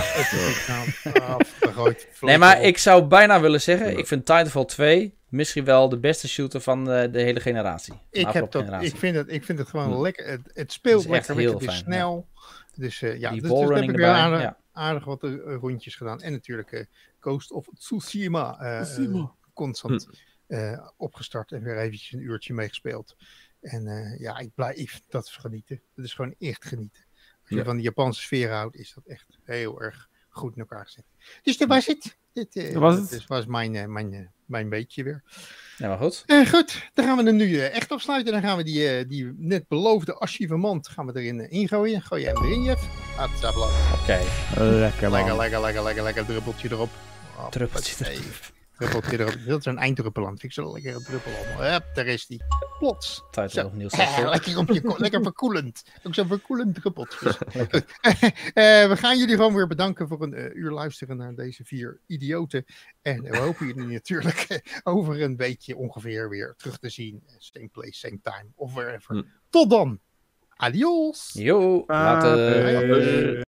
het afgegooid. Nee, maar ik zou bijna willen zeggen, ik vind Titanfall twee misschien wel de beste shooter van de, de hele generatie. Ik, heb dat, generatie. Ik, vind het, ik vind het gewoon hm. lekker. Het, het speelt het lekker, het is snel. Ja. Dus uh, ja, die dus, dus heb ik weer erbij, aardig, ja. aardig wat uh, rondjes gedaan. En natuurlijk uh, Ghost of Tsushima. Uh, Tsushima. Uh, constant hm. uh, opgestart en weer eventjes een uurtje meegespeeld. En uh, ja, ik blijf, ik, dat is genieten. Dat is gewoon echt genieten. Als je ja. van die Japanse sfeer houdt, is dat echt heel erg goed in elkaar gezet. Dus dat was het. Dit uh, was, het? Dus was mijn, uh, mijn, uh, mijn beetje weer. Ja, maar goed. Uh, goed, dan gaan we er nu uh, echt afsluiten. Dan gaan we die, uh, die net beloofde achievement gaan we erin uh, ingooien. Gooi jij hem erin, Jeff? Ah, het is Oké. Okay. Lekker, lekker, lekker, lekker, lekker, lekker. Druppeltje erop. Oh, druppeltje erop. Druppeltje erop. Dat is een einddruppel aan. Vind ik zo lekker druppel allemaal. Hup, daar is die. Plots. Tijdens opnieuw eh, lekker, op je, lekker verkoelend. Ook zo'n verkoelend druppeltje. uh, we gaan jullie gewoon weer bedanken voor een uh, uur luisteren naar deze vier idioten. En we hopen jullie natuurlijk uh, over een weekje ongeveer weer terug te zien. Same place, same time. Of wherever. Hm. Tot dan. Adios. Yo, later. Later.